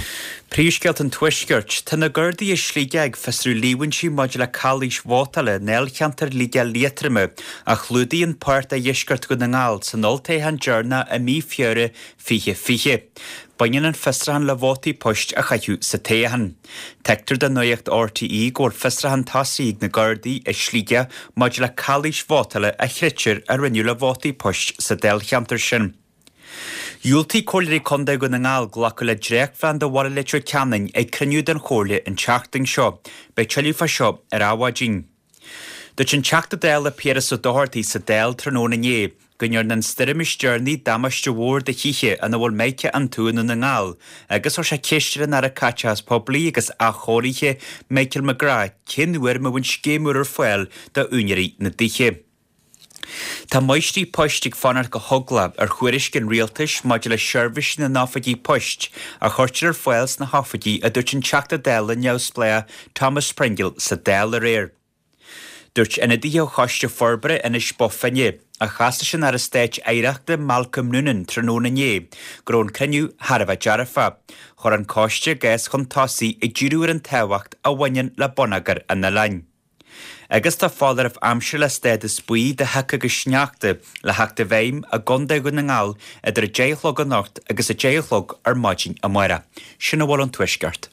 Príosgelt an tuisgurt, tá na gurdaí is slígeag fesrú líhaintí muid le chalís vótala neilcheantar líge létrime a chlúdaíon páirt a dhisgurt go na ngáil san oltaithan dearna a mí fiore fiche. Bain an festrahan le bhótaí poist a chaithú sa téhan. Teictar den nuocht RTE gur festrahan tasaíg na gurdaí is slíge muid le chalís vótala a chritir a rinneú le bhótaí poist sa déilcheantar sin. Iúltaí cóirí conda go na ngáil ghlacu le dréach fan do bhla leitú ceannain ag cruniú den chóirle an teachting seo, be teilú fa seo ar áhádín. Dúirt an teachta déil le péras ó dóhartaí sa déil tróna nné, gonnear nan stirimis journey damaiste bhór de chiche an bhfuil méice an túna na ngáil, agus ó sé céistean ar a caiteas poblí agus a chóirithe Michael McGrath, cinhuir me bhain scéimúr ar foiil de úneirí na dtíthe. Tá maistí poistig fanar go hogla ar chuiriscin rialtais maid le seirbhis na náfadí poist a chuirtir ar foiils na hafadí a dúirt an teachta déil in neamhsplea Thomas Springhill sa déil ar éir. Dúirt ina dtí ó choiste forbre ina spoffanne a chasta sin ar a stéit éireachta Malcolm Noonan tróna nné, grón cruniú Harbh Jarafa, chur an cóiste gais chun tosaí i ddíúr an tehacht a bhainean le bonagar an na lainn. Agus tá fáidir ah amsir le stéad is buí de hecha go sneachta le heachta bhéim a gonda go na ngáil idir a déolog an nocht agus a déolog ar maidin a maire. Sinna bhil an tuisgart.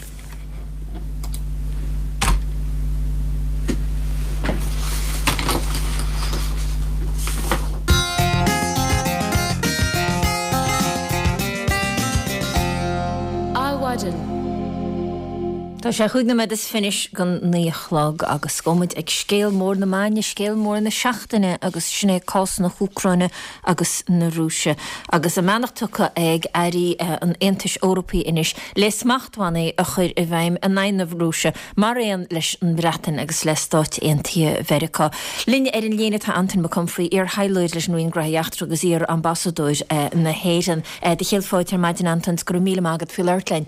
Tá sé chuigna me is finis gan níochlog agus gomid ag scéal mór na maine, scéal mór na seachtaine agus sinné cás na Úcraine agus na Rúise. Agus a meannach tucha ag airí an Aontais Eorpaí inis les machthainna a chuir I bhaim a nainmh Rúise, mar éon leis an Breatan agus le Stáit Aontaithe Mheiriceá. Linne ar an léana tá Anton McComfrey ar hailúid leis nuon graíocht agus ar ambassadúir na héan de chéalfáid ar maidin Antons gur míle agad fi leirtlein.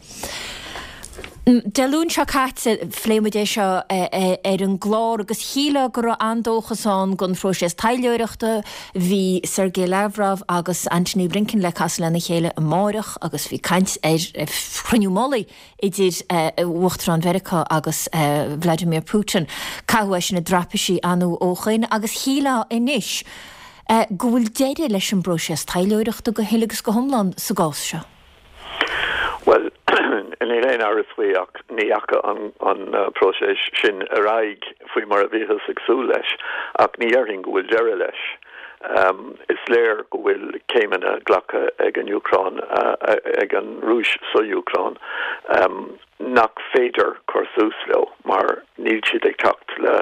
Deún seo caite phléimidé seo ar an glár agus híle gur andóchasán gon froisias taileireachta hí Sergei Lavrov agus Antony Blinken le cas lena chéile an máireach agus bhí caint ar chruniumálaí idir Uachtarán Mheiriceá agus Vladimir Putin cahuais na drapaisí anú óchain agus híle inis. Go bhfuil déide leis an bróisias taileireachta go hélagus go thomlan sa gás seo. Well, in éon áras ach níacha an próses sin a raig faoi mar a bhíhas agsú leis ach níarthing go bhfuil deire leis. Is léir go bhfuil céimeanna ghlacha ag an Ucrán ag an Rúis sa Ucrán nach féidir chursús leo mar níl siad ag teacht le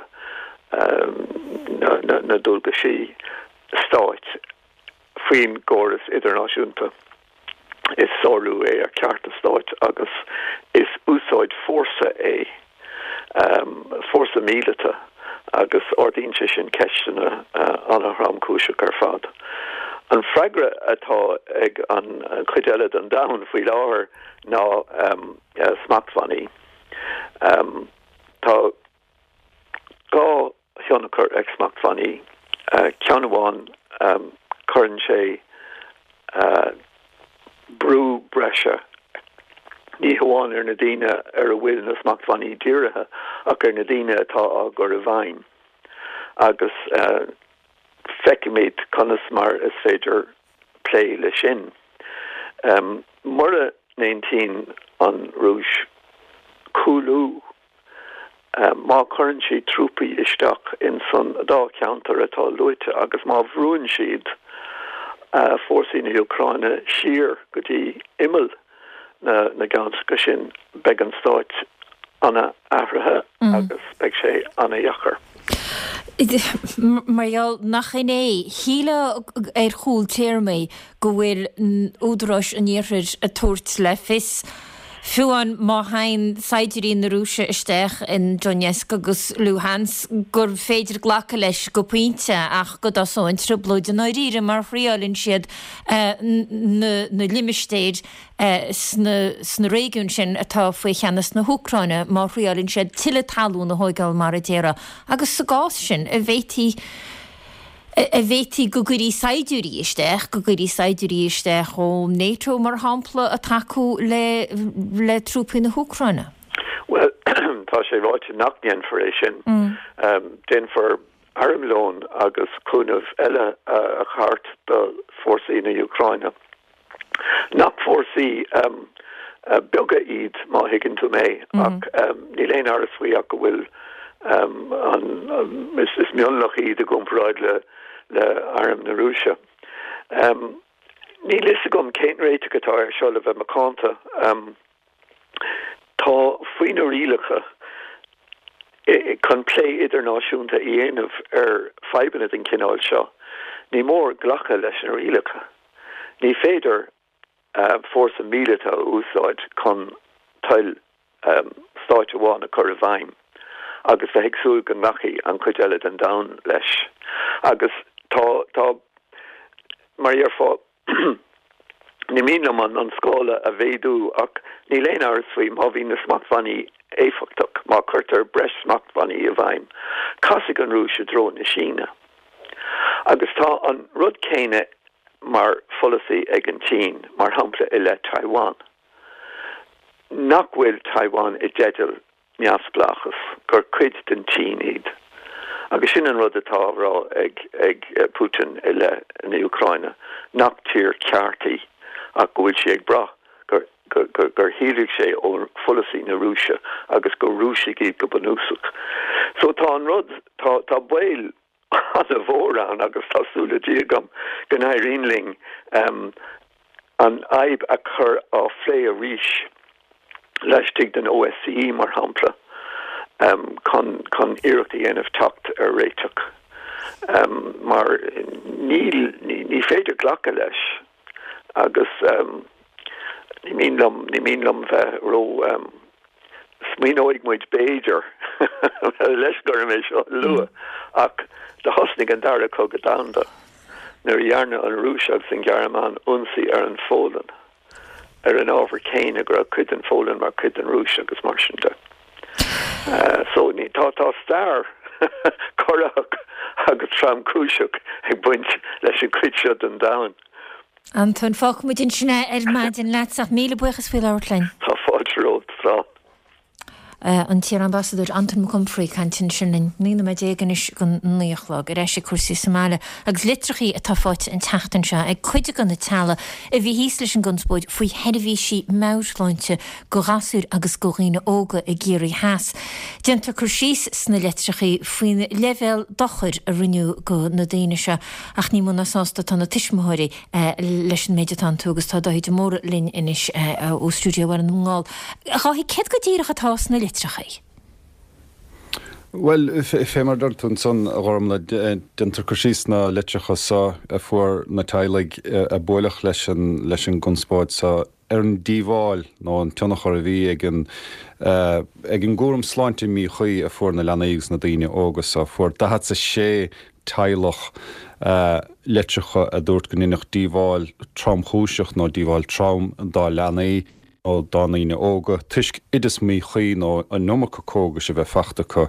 na dulgasí Stáit faoin góras idirnáisiúnta. Is sorú a cearta Stáit agus is úsáid fórsa fórsa míleta agus ordínte sin ceistena an a ramcúise ar fad. An freigra atá ag an chuideile an dain faoi láthir ná smachthainní. Tá gá cheannachar ag smachthainní ceanháin chuann sé brú breise ní hamháin ar na daine ar a bhfuil na smachthainní díirithe ach ar na daine atá a gur a bhain agus feicimid conas mar is féidir lé le sin. Mar a 19 an Rúis coolú má chuann siad trúpaí isteach in san dá ceantar atá luite agus má bhrúann siad fórsaí na Ucraine siar go dtí imil na ganska sin beag an Stáit anna ahrathe agus beag sé anna dhachar. Marial nach inné híle ar chúl téirmé go bhfuil údrais an níorthid a tuairt le fis. Fuan má hain saidirí na Rúise isteach in Donetsk agus Luhansk gur féidir ghlacha leis go puinte ach go dásáin trúblóid an áíre mar friálinn siad na limisteid sna réún sin atá faoi cheannas na Úcraine má friálinn siad tiile talú na hóigáil mar a déra agus sa gás sin a bhéití A bhétí go gurí saidúí isteach, go gurí saidúí isteach ó NATO mar hampla a taú le trúpaí na Húcraine. Well, tá sé bháte nachníon for é sin. Den for armlón agus cúnamh eile a chart do fórsaí na Ucraine. Nach fórsaí beaga iad má higann tú mé ach ní léon arasfuí ach go bhfuil is mionlach iad a gomráid le arm na Rússia. Ní lisa gom céin réite gotá ar seo le bheith macánta tá faoin rialacha chun lé idirnáisiúnta i dhéanamh ar feibanna an cinál seo. Ní mór ghlacha leis an rialacha. Ní féidir fórsa míletá úsáid chun tail stáit amháin a chur a bhaim. Agus bheit hiagsúil go nachi an chuid eile den da leis. Agus tá mar ar fá ní mílam an scála a bhéadú ach ní léon ar suim má bhí na smachthaní éfachtach má chuirtar breis smachthaní a bhaim. Casaigh an Rúis a drón na Síne. Agus tá an rud céine mar follasí ag an Tsín mar hampla i le Taiwan. Nach bhfuil Taiwan i dédal neasplachas gur cuid den Tsín iad. Agus sin an rud atá rá ag Putin i le na Ucraine nach tír ceartaí ach go bhfuil sé ag brach gur híligh sé ó follasí na Rússia agus go Rússia iad go banúsach. So tá an rud tá bhil an a bhórán agus tásúla diagam gan éirinling an aib a chur á phlé a ríis leistigh den OSCE mar hampla chun iireachtaí dhéanamh tacht ar réiteach. Mar ní féidir ghlacha leis agus ní mínlam bheith ró smíóigh muid Béidir leis gur mé seo lua ach de hosnig an dara có go dáanda nuair dhearna an Rússia san Gearmán unsaí ar an fólan ar an ábhar céine gur cuid an fólan mar cuid an Rússia agus mar sin de. So ní tá star choraach agus tram cúiseach ag buint leis an cuid seo den dain. Anton fág mu din sinna maidin leach míle buchas fil áirlein. Tá fáidród frá. An tíar ambassador Anton McComfrey cantin sinnin nína me déganis gon nuochlog ar eisi cuasí Somália agus litrachaí a táfáit an tatan se ag chuide gan na tala a bhí híos leis an gunsbóid faoi headhísí máirláinte go gasúr agus goghína óga a géirí heas. Dénta chuirsís sna litrachaí faoin level dochar a rinneú go na daine se ach ní muna sásta tána tiismóirí leis an méidirtán agus tá dáid mór linn inis ó stúdio war an ngáil. Cháhí ced go díireach atá sna litrachaí? Well, fé mar dúirtún son gharm le dentar chuirsís na litracha sa a fuair na tailig a buailech leis an gunspáid sa ar an díomháil nó an tionachar a bhí ag an gúram sláinte mí chuí a fuair na lenaígus na daine ógus sa fuair dahat sa sé tailech litracha a dúirt go nínach díomháil trom chúiseach nó díomháil trom dá lenaí ó dánaíine óga tuisc idas mí chuí nó an nómacha cóga se bheith fachta chu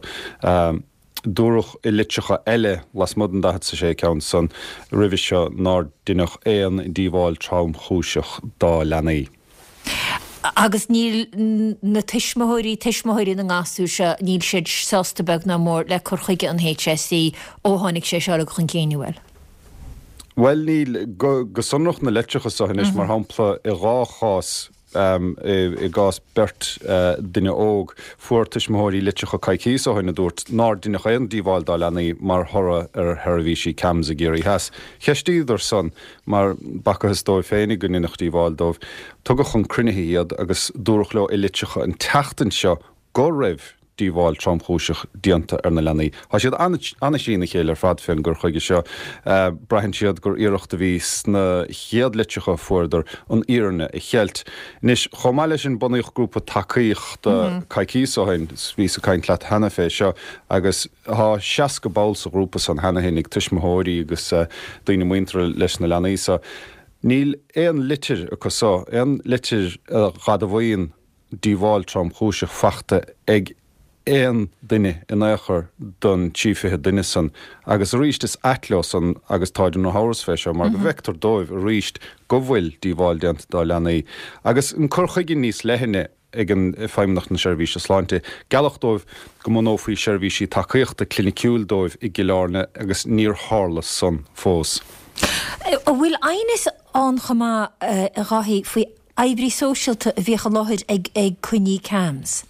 dúrach I litreacha eile las mudan dahat sa sé ceann san ribh seo ná duineach éan díomháil trom chúiseach dá lenaí. Agus níl na tiismóirí na ngasú se níl siad sásta beg na mór le churchaige an HSE ó tháinig sé seála chun céinehfuil. Well, níl go sonnoch na litreacha sa hanis mar hampla I rá chás I gás bert duine óg fuairtas móirí litreacha caiicís ó haine dúirt ná duine chéan díomháil dá lenaí mar thora ar theirbhísí ceams a géirí heas. Cheistíidir san mar bachchas dóibh féinnig go ninach díomháil dóibh tugad chun cruinnithe iad agus dúrach le I litreacha an teachtain seo go raibh díomháil tromchúiseach dianta ar na lenaí. Tá siad anna sína chéile ar fad féin gur chuige seo breithin siad gur iireachta bhí sna chéad litreacha fuaidir an íarne I chealt. Nis chomáile sin bunaíoch grúpa tacaíocht caiicís ó hain ví a caiin leat hena fé seo agus há 60 báil sa grúpa san hena hinnig tuismóirí agus daoine muintre leis na lenaí sa. Níl éon litir a cosá, éon litir gad a bhaon díomháil tromchúiseach fachta ag éon duine in éair don tífithe duine san agus ríist is etleo san agus táidir nó háras fé seo mar go vector dóibh ríist go bhfuil díháil deanta dá leanaí. Agus an chorchaigin níos lehinne ag an feimnach na seirbhís sláinte. Galach dóibh go mó faoi seirbhísí takeíochta clinicúil dóibh i gcileárne agus níor hálas san fós. Bhfuil aonas an chumá a rathaí faoi éibrií sóisialta a bhíocha láthid ag cuiní cams?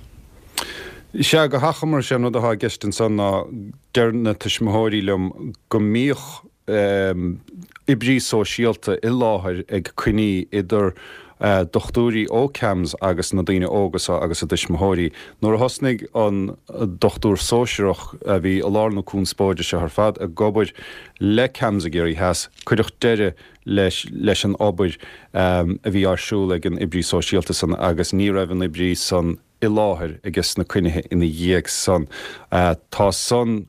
Se go hachamar sé nó a gestin san ná dearna tuismóirí lem go míoch ibrí sóisialta i láthir ag cuiní idir dochtúí ó cams agus na daine ógus agus a tuismóirí. Nuair a hosnig an dochtúr sóisiireach a bhí a lár nó cún spóide se ar fad a gobair le cams a géirí heas chuideach deire leis an obair a bhí arsúla ag an ibrí sóisialta san agus ní raibh an ibrí san i láthir agus na cuinethe ina dhéag san. Tá san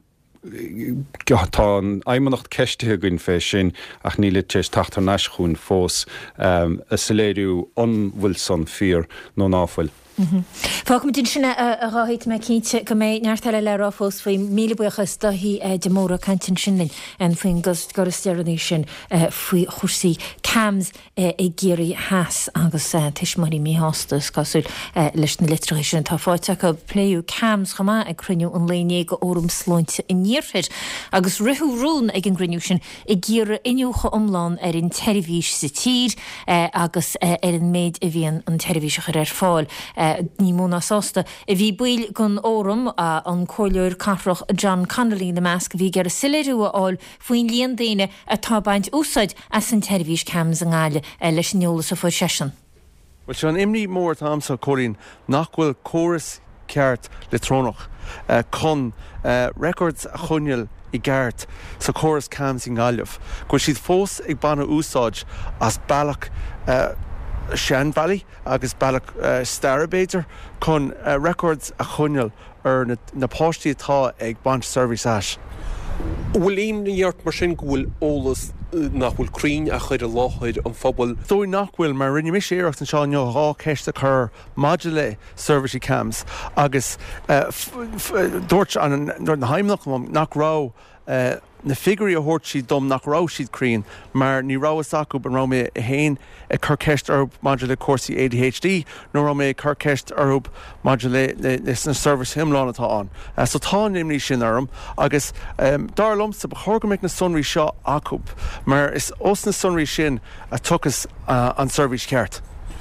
tá an aimimenacht ceistethe gin fé sin ach níle tééis tatar neisún fós a saléirú an bhfuil san fíor nó náfuil. Fá go dtín sinna a ráid me cínte go méid neartile le ráfós faoi mílebuchas dohí de móra cantin sinlinn an faoin gosteirní sin faoi chusaí cams i géirí heas agus tuismarí mí hástas cosú leis na litratí sin tá fáte go pléú cams chumá ag cruniú an léné go óm sláinte in níorfid agus rithú rún ag an griniú sin i ggéire inniucha omláin ar in televís sa tír agus ar an méid a bhíon an televíseach ar fáil. Ní móna sásta. I bhí buil gon órum an choileúr carroch John Connolly na measc bhí gar a sileirú áil faoin líon daine a tábaint úsáid as an televís cams an gáile leis neolalas a fuair sesin. Well, se an imní mór tamsa choirín nachhfuil choras ceart le trónach chun records a chuneal i gceart sa choras cams in gáileh. Go siad fós ag banna úsáid as bailach Shan Valley agus bailach Starabéidir chun records a chuneal ar na páistí atá ag bant service as. Bhfuil éon dheart mar sin bhfuil ólas nachhfuil crín a chuir a láthid an phobal. Dói nachhfuil mar rinne mis éirecht an seán rá ceiste chur modulé service cams agus dúirt an na haimnach nach rá na figurí a thuirt siad dom nach rá siad crín, mar ní rá acu an rámé a héin a chur ceist arb modulé cuasaí ADHD, nó rámé chur ceist arb modulé na service himláán atá an. So tá nimní sin arm agus dar lomsa ba chógamaic na sunraí seo acu, mar is os na sunraí sin a tuchas an service ceart.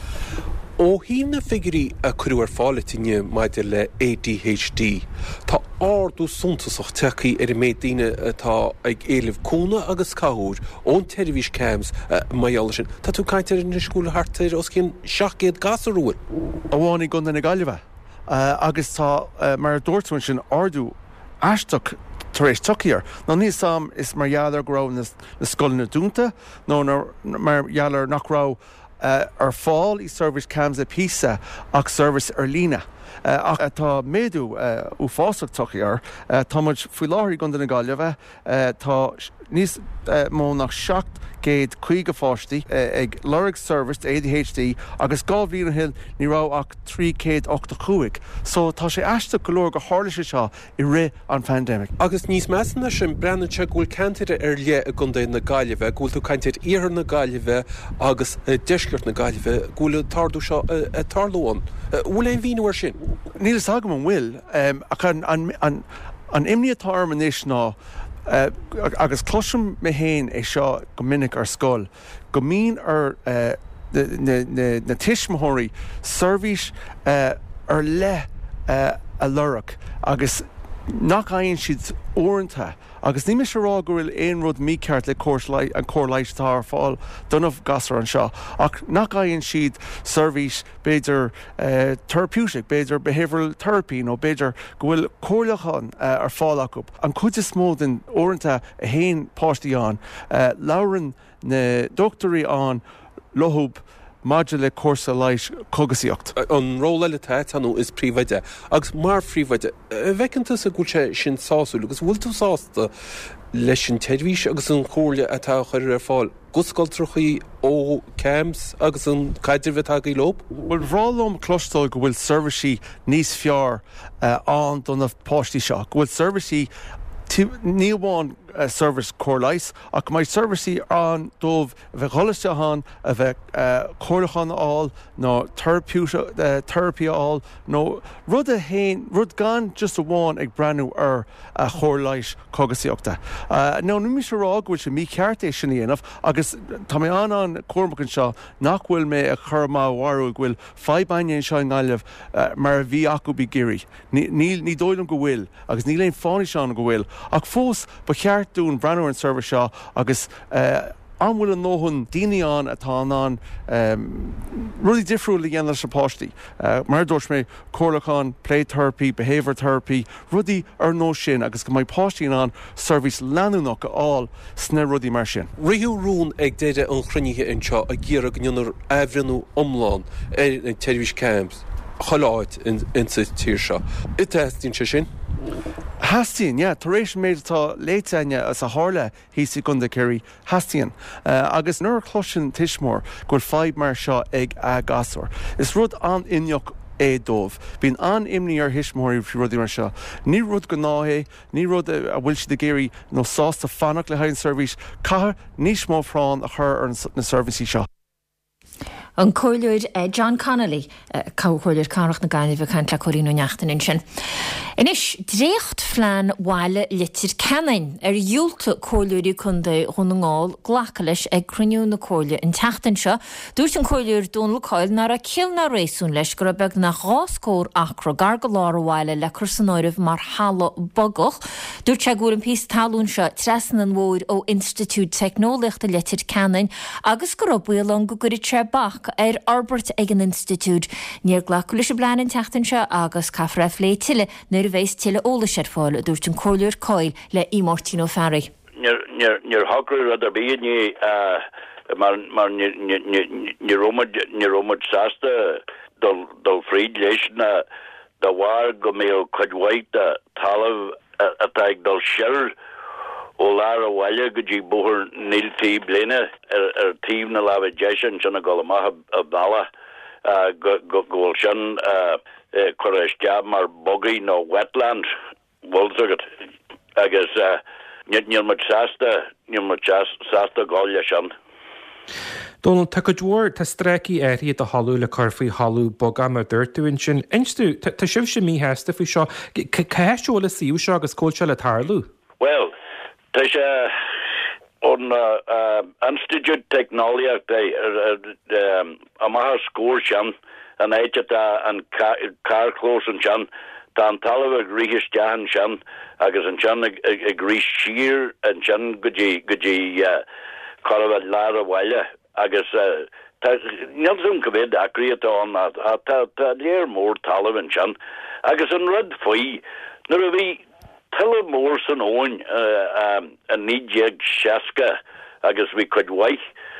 Ó hín na figurí a chuú ar fálatíine maidir le ADHD, tá ardú suntasach techaí ar méid daine atá ag éileh cúna agus cáúr ón televís cams maiall sin. Tá tú caiintear in na scúla hartair os cin 700 gasarúil. A bháinnig gun na gaileh agus tá mar dúirtún sin ardú eisteach taréis tuíar. Ná níos sam is mar jalar grá na scoilna dúnta, nó mar jalar nach rá ar fáil í service cams a písa ach service ar lína. Ach tá méadú ú fásach tuchaíar, táid faoi láirí gun na gáileh tá níos mó nach 750 fáistí ag lorg service ADHD agus gábhíon hill ní rá ach 385. So tá sé eiste golóir go hála sé seo I ré an pandemic. Agus níos measna sin brenn se gúil canteire ar le a gunda na gáileh, gúil tú caiintear ihar na gáileh agus deisceart na gáileh, gúil tardú seo a tarlóin. Bhfuil éon bhíúir sin? Nílas agam an bhfuil an imníotá manéis ná agus cloisiom mé héin é seo go minic ar scóil. Go mín ar na tiismthirí service ar le a lurach agus nach aon siad uanta agus ní me se rá gohfuil éon rud míceart le an cóirleittá ar fáil donmh gasar an seo ach nach aon siad service beidir therapeutic, beidir behavioural therapy nó beidir gohfuil cóirlachan ar fáil acu. An chuid is mó den uanta a héin páistí an labhrann na doctorí an lothúb module cuasa leis cogasíocht. An róla tanú is príomhaide agus mar príomhaide. Bheicanntas a gúilte sin sáú, agus bhfuil tú sásta leis sin televís agus an chóirle atá chuir ar fáil guscoiltrochaí ó Cams agus an caidir bheitthagaí lob? Well, bhrálum clostal go bhfuil serviceí níos fear an donna páistí seo. Go bhfuil serviceí níomháin service cóirlais ach mai serviceí an dómh bheith choisteán a bheith cóirlachan áil nó therapy áil nó rud a hain rud gan just a bháin ag breanú ar a chóirlais cogasíochta. Ná nu mis rá bhfuil sé mí ceartééis sin íanamh agus tá mé an cuamachan seo nach bhfuil mé a chur máhharú bhfuil feidbaine seo an gáileh mar a bhí acu bí géirí. Ní dóilm go bhfuil agus ní léon fáinní seán go bhfuil ach fós ba cheart dún breanú an service seo agus anhfuil an nóhann daoineán atá an rudí difriúil dhéanana sa páistí. Mar dúirt mé cóirlacháin, play therapy, behaviour therapy, rudí ar nó sin agus go mbeidh páistí an service leanúnach aáil sna rudí mar sin. Riú rún ag déide an chrunnithe anseo a ggéar a gníonar éhrenú omláin ag Televis Cams choláid in sa tír seo. I testín se sin? Hastíon, taréis méid atá léiteine as a hála hí sa gunda céirí hastíon. Agus nuair chluisin tiismór gur feib mar seo ag a gasúir. Is rud an inneoch é dómh. Bhín an imní ar hismóirí fi rudí mar seo. Ní rud go náhé, ní rud a bhfuil si de géirí nó sásta fannach le hain service, caithir níos mó frán a chur ar na serviceí seo. An cóileúid John Connolly cóileúid carach na gaiine bh cant le choíú neachtain in sin. Inis dréocht phlean bhaile litir cenain ar dúlta cóileúirí chunda chun ngáil glacalais ag cruniú na cóile in teachtain seo, dúirt an cóileúir Donal Coyle nar a cilna réasún leis gur beag na gháscór acra gar go lára bhaile le cursanóirih mar hala bogoch. Dúirt se gúr an pís talún seo tresan an mhóir ó Institút Technoliachta litir cenain agus go bhfuil an go gurí tre bach ar Albert ag an Institút níor glacú leis blean in teachtain seo agus caithre lé tiile nuair a bhééis tiile óla sé fáil dúirt an cóileúir Coyle le I Martino Ferry. Níor hagru rud ar bíní mar ní romad sásta dul fríd leis na da bhhar go mé chuidhhaid talamh atá ag dul seir ó láir a bhaile go dtí búthar níl tí bliana ar tíomh na lábh deisian sinna go amach a bhela gohfuil sin chuir isteab mar bogaí nó wetland bhilsagad agus níl muid sásta gáile sin. Donald, tá go dúir tá streicí éirí a hallú le carfaí hallú boga mar dúirtúin sin. Einstú, tá sibh sin mí heasta faoi seo, caiisiúla síú seo agus cóilte le tarlú? Well, tá sé on Institute Technoliachta amach scóir sin an éite an carclós an sin tá an talamh ag ríhisteán sin agus an sin ag rí sír an sin go dtí choibh láir a bhaile agus níl go bhéad acríatán tá léir mór talamh an sin agus an rud faoi nuair a bhí tuile mór san óin a nídéag seaca agus bhí chuidhhaith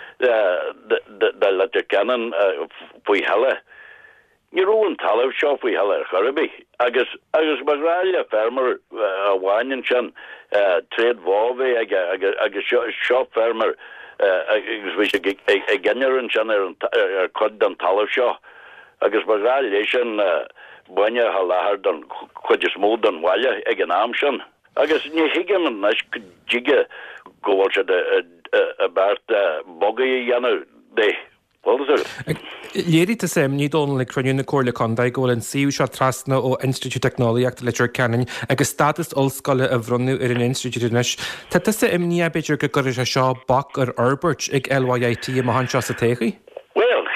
de letar ceann faoi heile. Ní róin talamh seo faoi heile ar choribí agus bagráile fermar a bhhain sin tréad bhábhé agus seo fermar agus bhí sé gceannarann sin ar chud an talamh seo agus bagráile lei sin buine ha láthar don chuide smó don bhaile ag an am sin. Agus ní hiigem an leis go dige gohfuil se a bart bogaí dhéanamh dé. Léirí a sem ní dóna le cruniú na cóirla condaid ggóil an síú seo trasna ó Institute Technoliachta litir ceannain agus status olscoile a bhrunú ar an Institute inis. Tá tusa imní a beidir go gur se seo bach ar Albert ag LYIT a mahan seo sa téchaí? Well,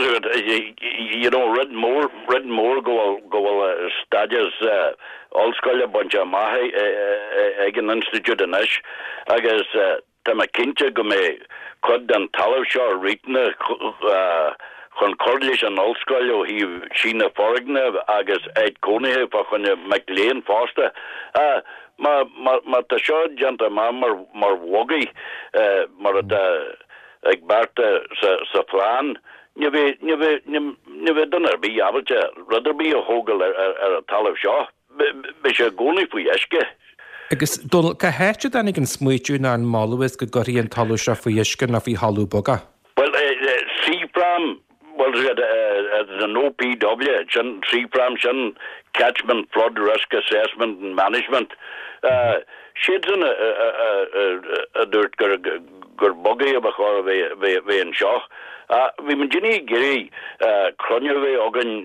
you know, red more go stadias olscoile bunch mahe ag an Institute inis agus tá ma cinnte go mé chud an talamh seo rítna chun cordlis an olscoil ó hí sína forigna agus éid cónithe fa chun McLean fásta ma tá seo janta mar wogaí mar ag barta sa plán ni bheith dunar bí abalte rudar bí a hógal ar a talamh seo be sé gcónaí faoi eisce Agus dul go héite danig an smuitiú na an máluas go goí an talú se fa dhéiscin na bhí halú boga. Well, CPRAM was an OPW, CPRAM, Catchment, Flood Risk Assessment and Management. She's in a dirt gur buggy of a car way in Shaw. We Majini Giri, Cronjaway Ogan,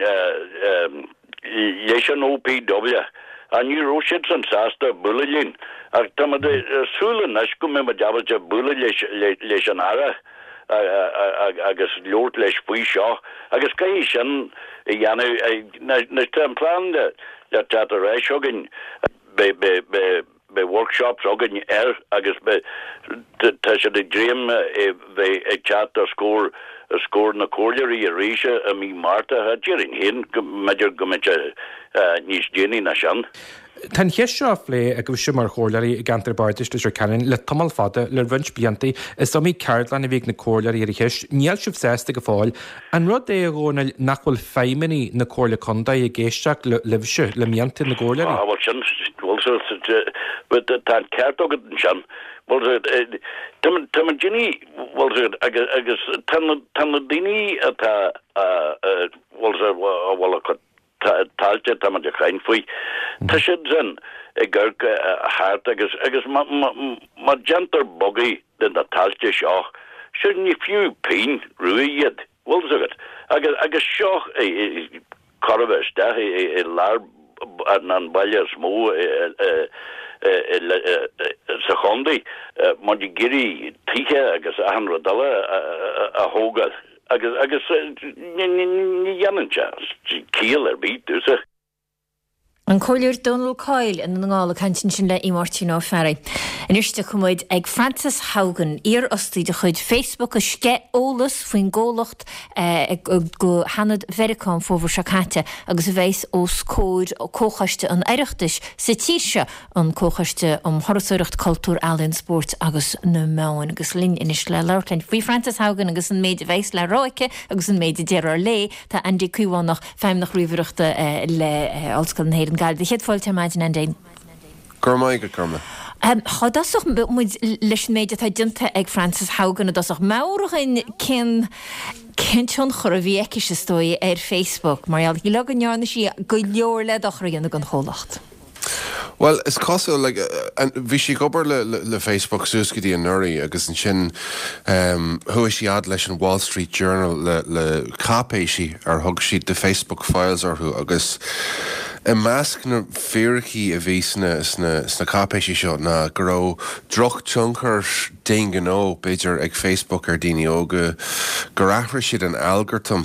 Yeshan OPW, and you Roshits and Sasta Bullion. Tamade Sulan Ashkum Majabaja Bullishanara. Agus Lord leis fui seo agus cai sin dhéanú na plan le teatr éis agin be workshops agin agus tá sé de dream bheith ag chat a scór na cóileirí a ríise a mí Marta ha dúring hén meidir go níos déanaí na sin. Tá heis seo lé a go bhisi mar chóirlaí i gantar bartiste ar canan le tomal fada le bhaint bliantaí is mí ceirlan a bhíh na cóirlaí ar heis, níall sibh sésta go fáil, an rud é ggóna nachfuil féiminí na cóirla conda i ggéisteach le bhise le mianta na cóirlaí. Bhil sin tá ceart agad sin. Tá Ginny agus tan daoine atá bhil talte tam de klein foi tschen e gurke hart agus ma gentle buggy den dat talte shaw shouldn't you few pain ruied will it agus shaw carves da e lar an balja smo secondi ma di giri tike agus $100 a hoga agus ní dhéananse cíal bit dúsa. An choilir Donald Coyle in an ngála cantin sin le I Martin ó Ferry. In iste chumuid ag Francis Haugen ar ostí de chuid Facebook a ske ólas faoin ggólacht go hanad vericán fóbhar sacate agus a bhéis ó scóid ó cóchaiste an eireachtais sa tíise an cóchaiste thorasúireacht cultúr Allen Sport agus na meáin agus lin inis le leirlein. Fí Francis Haugen agus an méid bhéis le ráice agus an méid déar lé tá Andy Cuán nach feim nach riomhreachta le allscoil na héidir gal. Bhí fáilte maidin an déin. Gurmaig go curma. Chadasoch muid leis méide tá dinta ag Francis Haugen a dasoch máirchan cintion chur a bhí eice stoi ar Facebook, mar hí le ganneána sí go leor le dochraíanana gan cholacht. Well, is cosú bhí si gobar le Facebook suascadí an nuirí agus an sin thuair sí ad leis an Wall Street Journal le capéisi ar thug siad de Facebook files orthú agus I measc na fearchaí a bhí sna capéisi seo na go raibh droch tionchar déan gó beidir ag Facebook ar daoine óga go raithfar siad an algorithm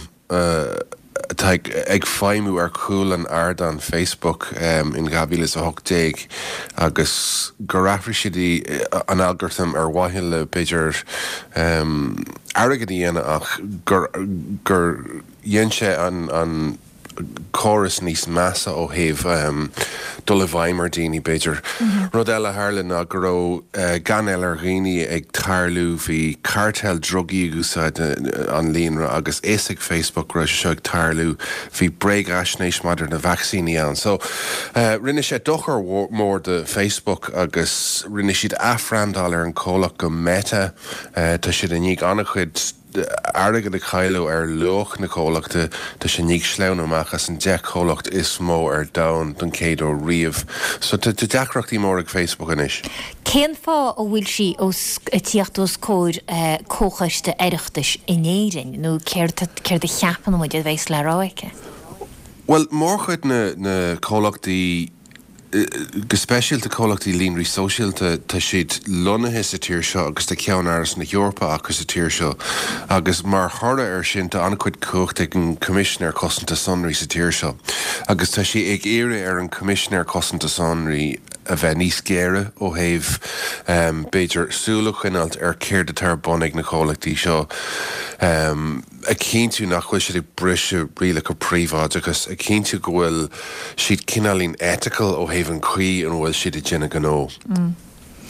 ag feimú ar cool an ard an Facebook in gabílas a 80 agus go raithfar siad an algorithm ar waithil le beidir airgad dhéana ach gur dhéanse an chorus níos measa ó thaobh dul a bhaimar daoine beidir. Rud eile tharlann a go raibh gan eile ar dhaoine ag tarlú bhí cartel drugaí úsáid an líonra agus éasig Facebook raibh seo ag tarlú bhí breig aisnéis maidir na vaccíní an. So rinne sé dochar mór de Facebook agus rinne siad afrandal ar an cólach go meta tá siad a níag annach chuid airgad a chailú ar loch na cólachta tá sé níag sleann amachchas an deach cólacht is mó ar dain don céad ó riamh. So tá deachreachtaí mór ag Facebook inis. Cén fá ó bhfuil si tíocht os cóir cóchaiste eireachtais in éirin nó céir de cheapan muid a bhéis le ráice? Well, mór chuid na cólachtaí go speisialta cólachtaí líonraí sóisialta tá siad lonathe sa tíir seo agus tá ceann áras na Eorpa agus sa tíir seo agus mar thora ar sin tá ancuid cuacht ag an commissioner cosanta sonraí sa tíir seo agus tá si ag éire ar an commissioner cosanta sonraí a bheith níos géire ó thaobh beidir súlachinalt ar céir de tar bonnig na cólachtaí seo a cínú nach chuil siad ag brise riile go príomháid agus a cínú go bhfuil siad cinálín ethical ó thaobh an chuí an bhfuil siad a dhéanana gan ó.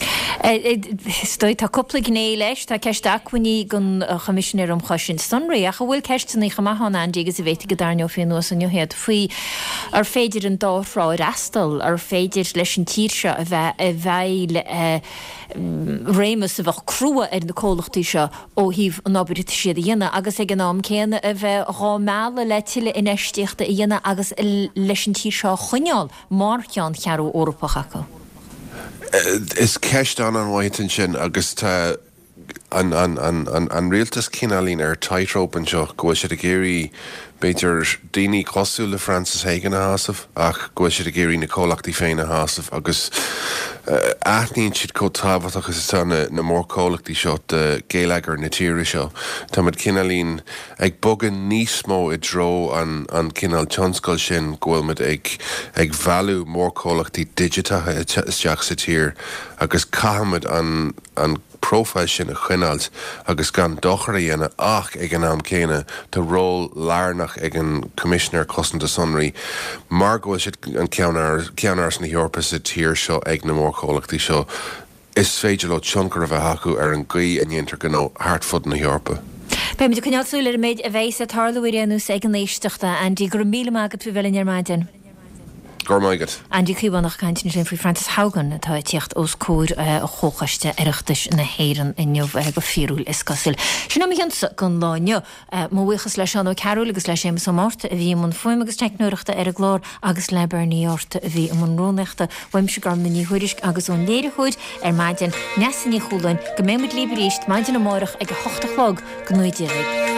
Stoi tá coppla gné leis tá ceist acuní gon chomisisiir am chosin sunraí a bhfuil ceistena chamán Andy agus a bhéte go darneo fé nuas an johéad faoi ar féidir an dárá rastal ar féidir leis an tíirse a bheith rémas a bheith crua ar na cólachtaí seo ó híh an ábirite siad a dhéine agus ag an nám céanna a bheith rá meala le tiile inéistíochta a dhéine agus leis an tíir seo chuineáil mar ceann chearú Orpachacha. Is ceist an bhaithtain sin agus tá an rialtas cinálín ar tightrope seo go sé a géirí beidir daoine cosú le Francis Hagan a hásamh ach go sé a géirí na cólachtaí féin a hásamh agus aithníonn siad cótábhat agus is na mór cólachtaí seo de géalagar na tíire seo. Tá mud cinálín ag bogan níos mó i dro an cinál tionscoil sin ghfuil ag bhealú mór cólachtaí digitathe isteach sa tír agus caihamid an profile sin a chuinealt agus gan dochar a dhéana ach ag an am céine tá ról lárnach ag an commissioner Cosanta Sunraí mar go siad an ceanars na Eorpa sa tír seo ag na mór cólachtaí seo is féidir le tioncar a bheith acu ar an gaí a dhéantar go hartfud na Eorpa. Be me chunealsúil ar méid a bhééis a tarlaúréanús ag an éisteachta an dí gur míle agad tú bhfuil in ar maidin. Andy Cúbannach caiintin sin frí Francis Haugan atá tíocht os cóir a chóchaiste iireachtas na héan inniuh go fiúil is cosúil. Sin am cheansa gon láineo móhuichas leis an ó ceúil agus leis sémas máta a bhí man foiim agus teicnúireachta ar a glár agus leberníorta a bhí am róneachta bhaim se gar na níhuiiris agus ón léiriúid ar maidin nesan í choúlainn go méid líberíist maidin amárach ag go 8 go nuidirigh.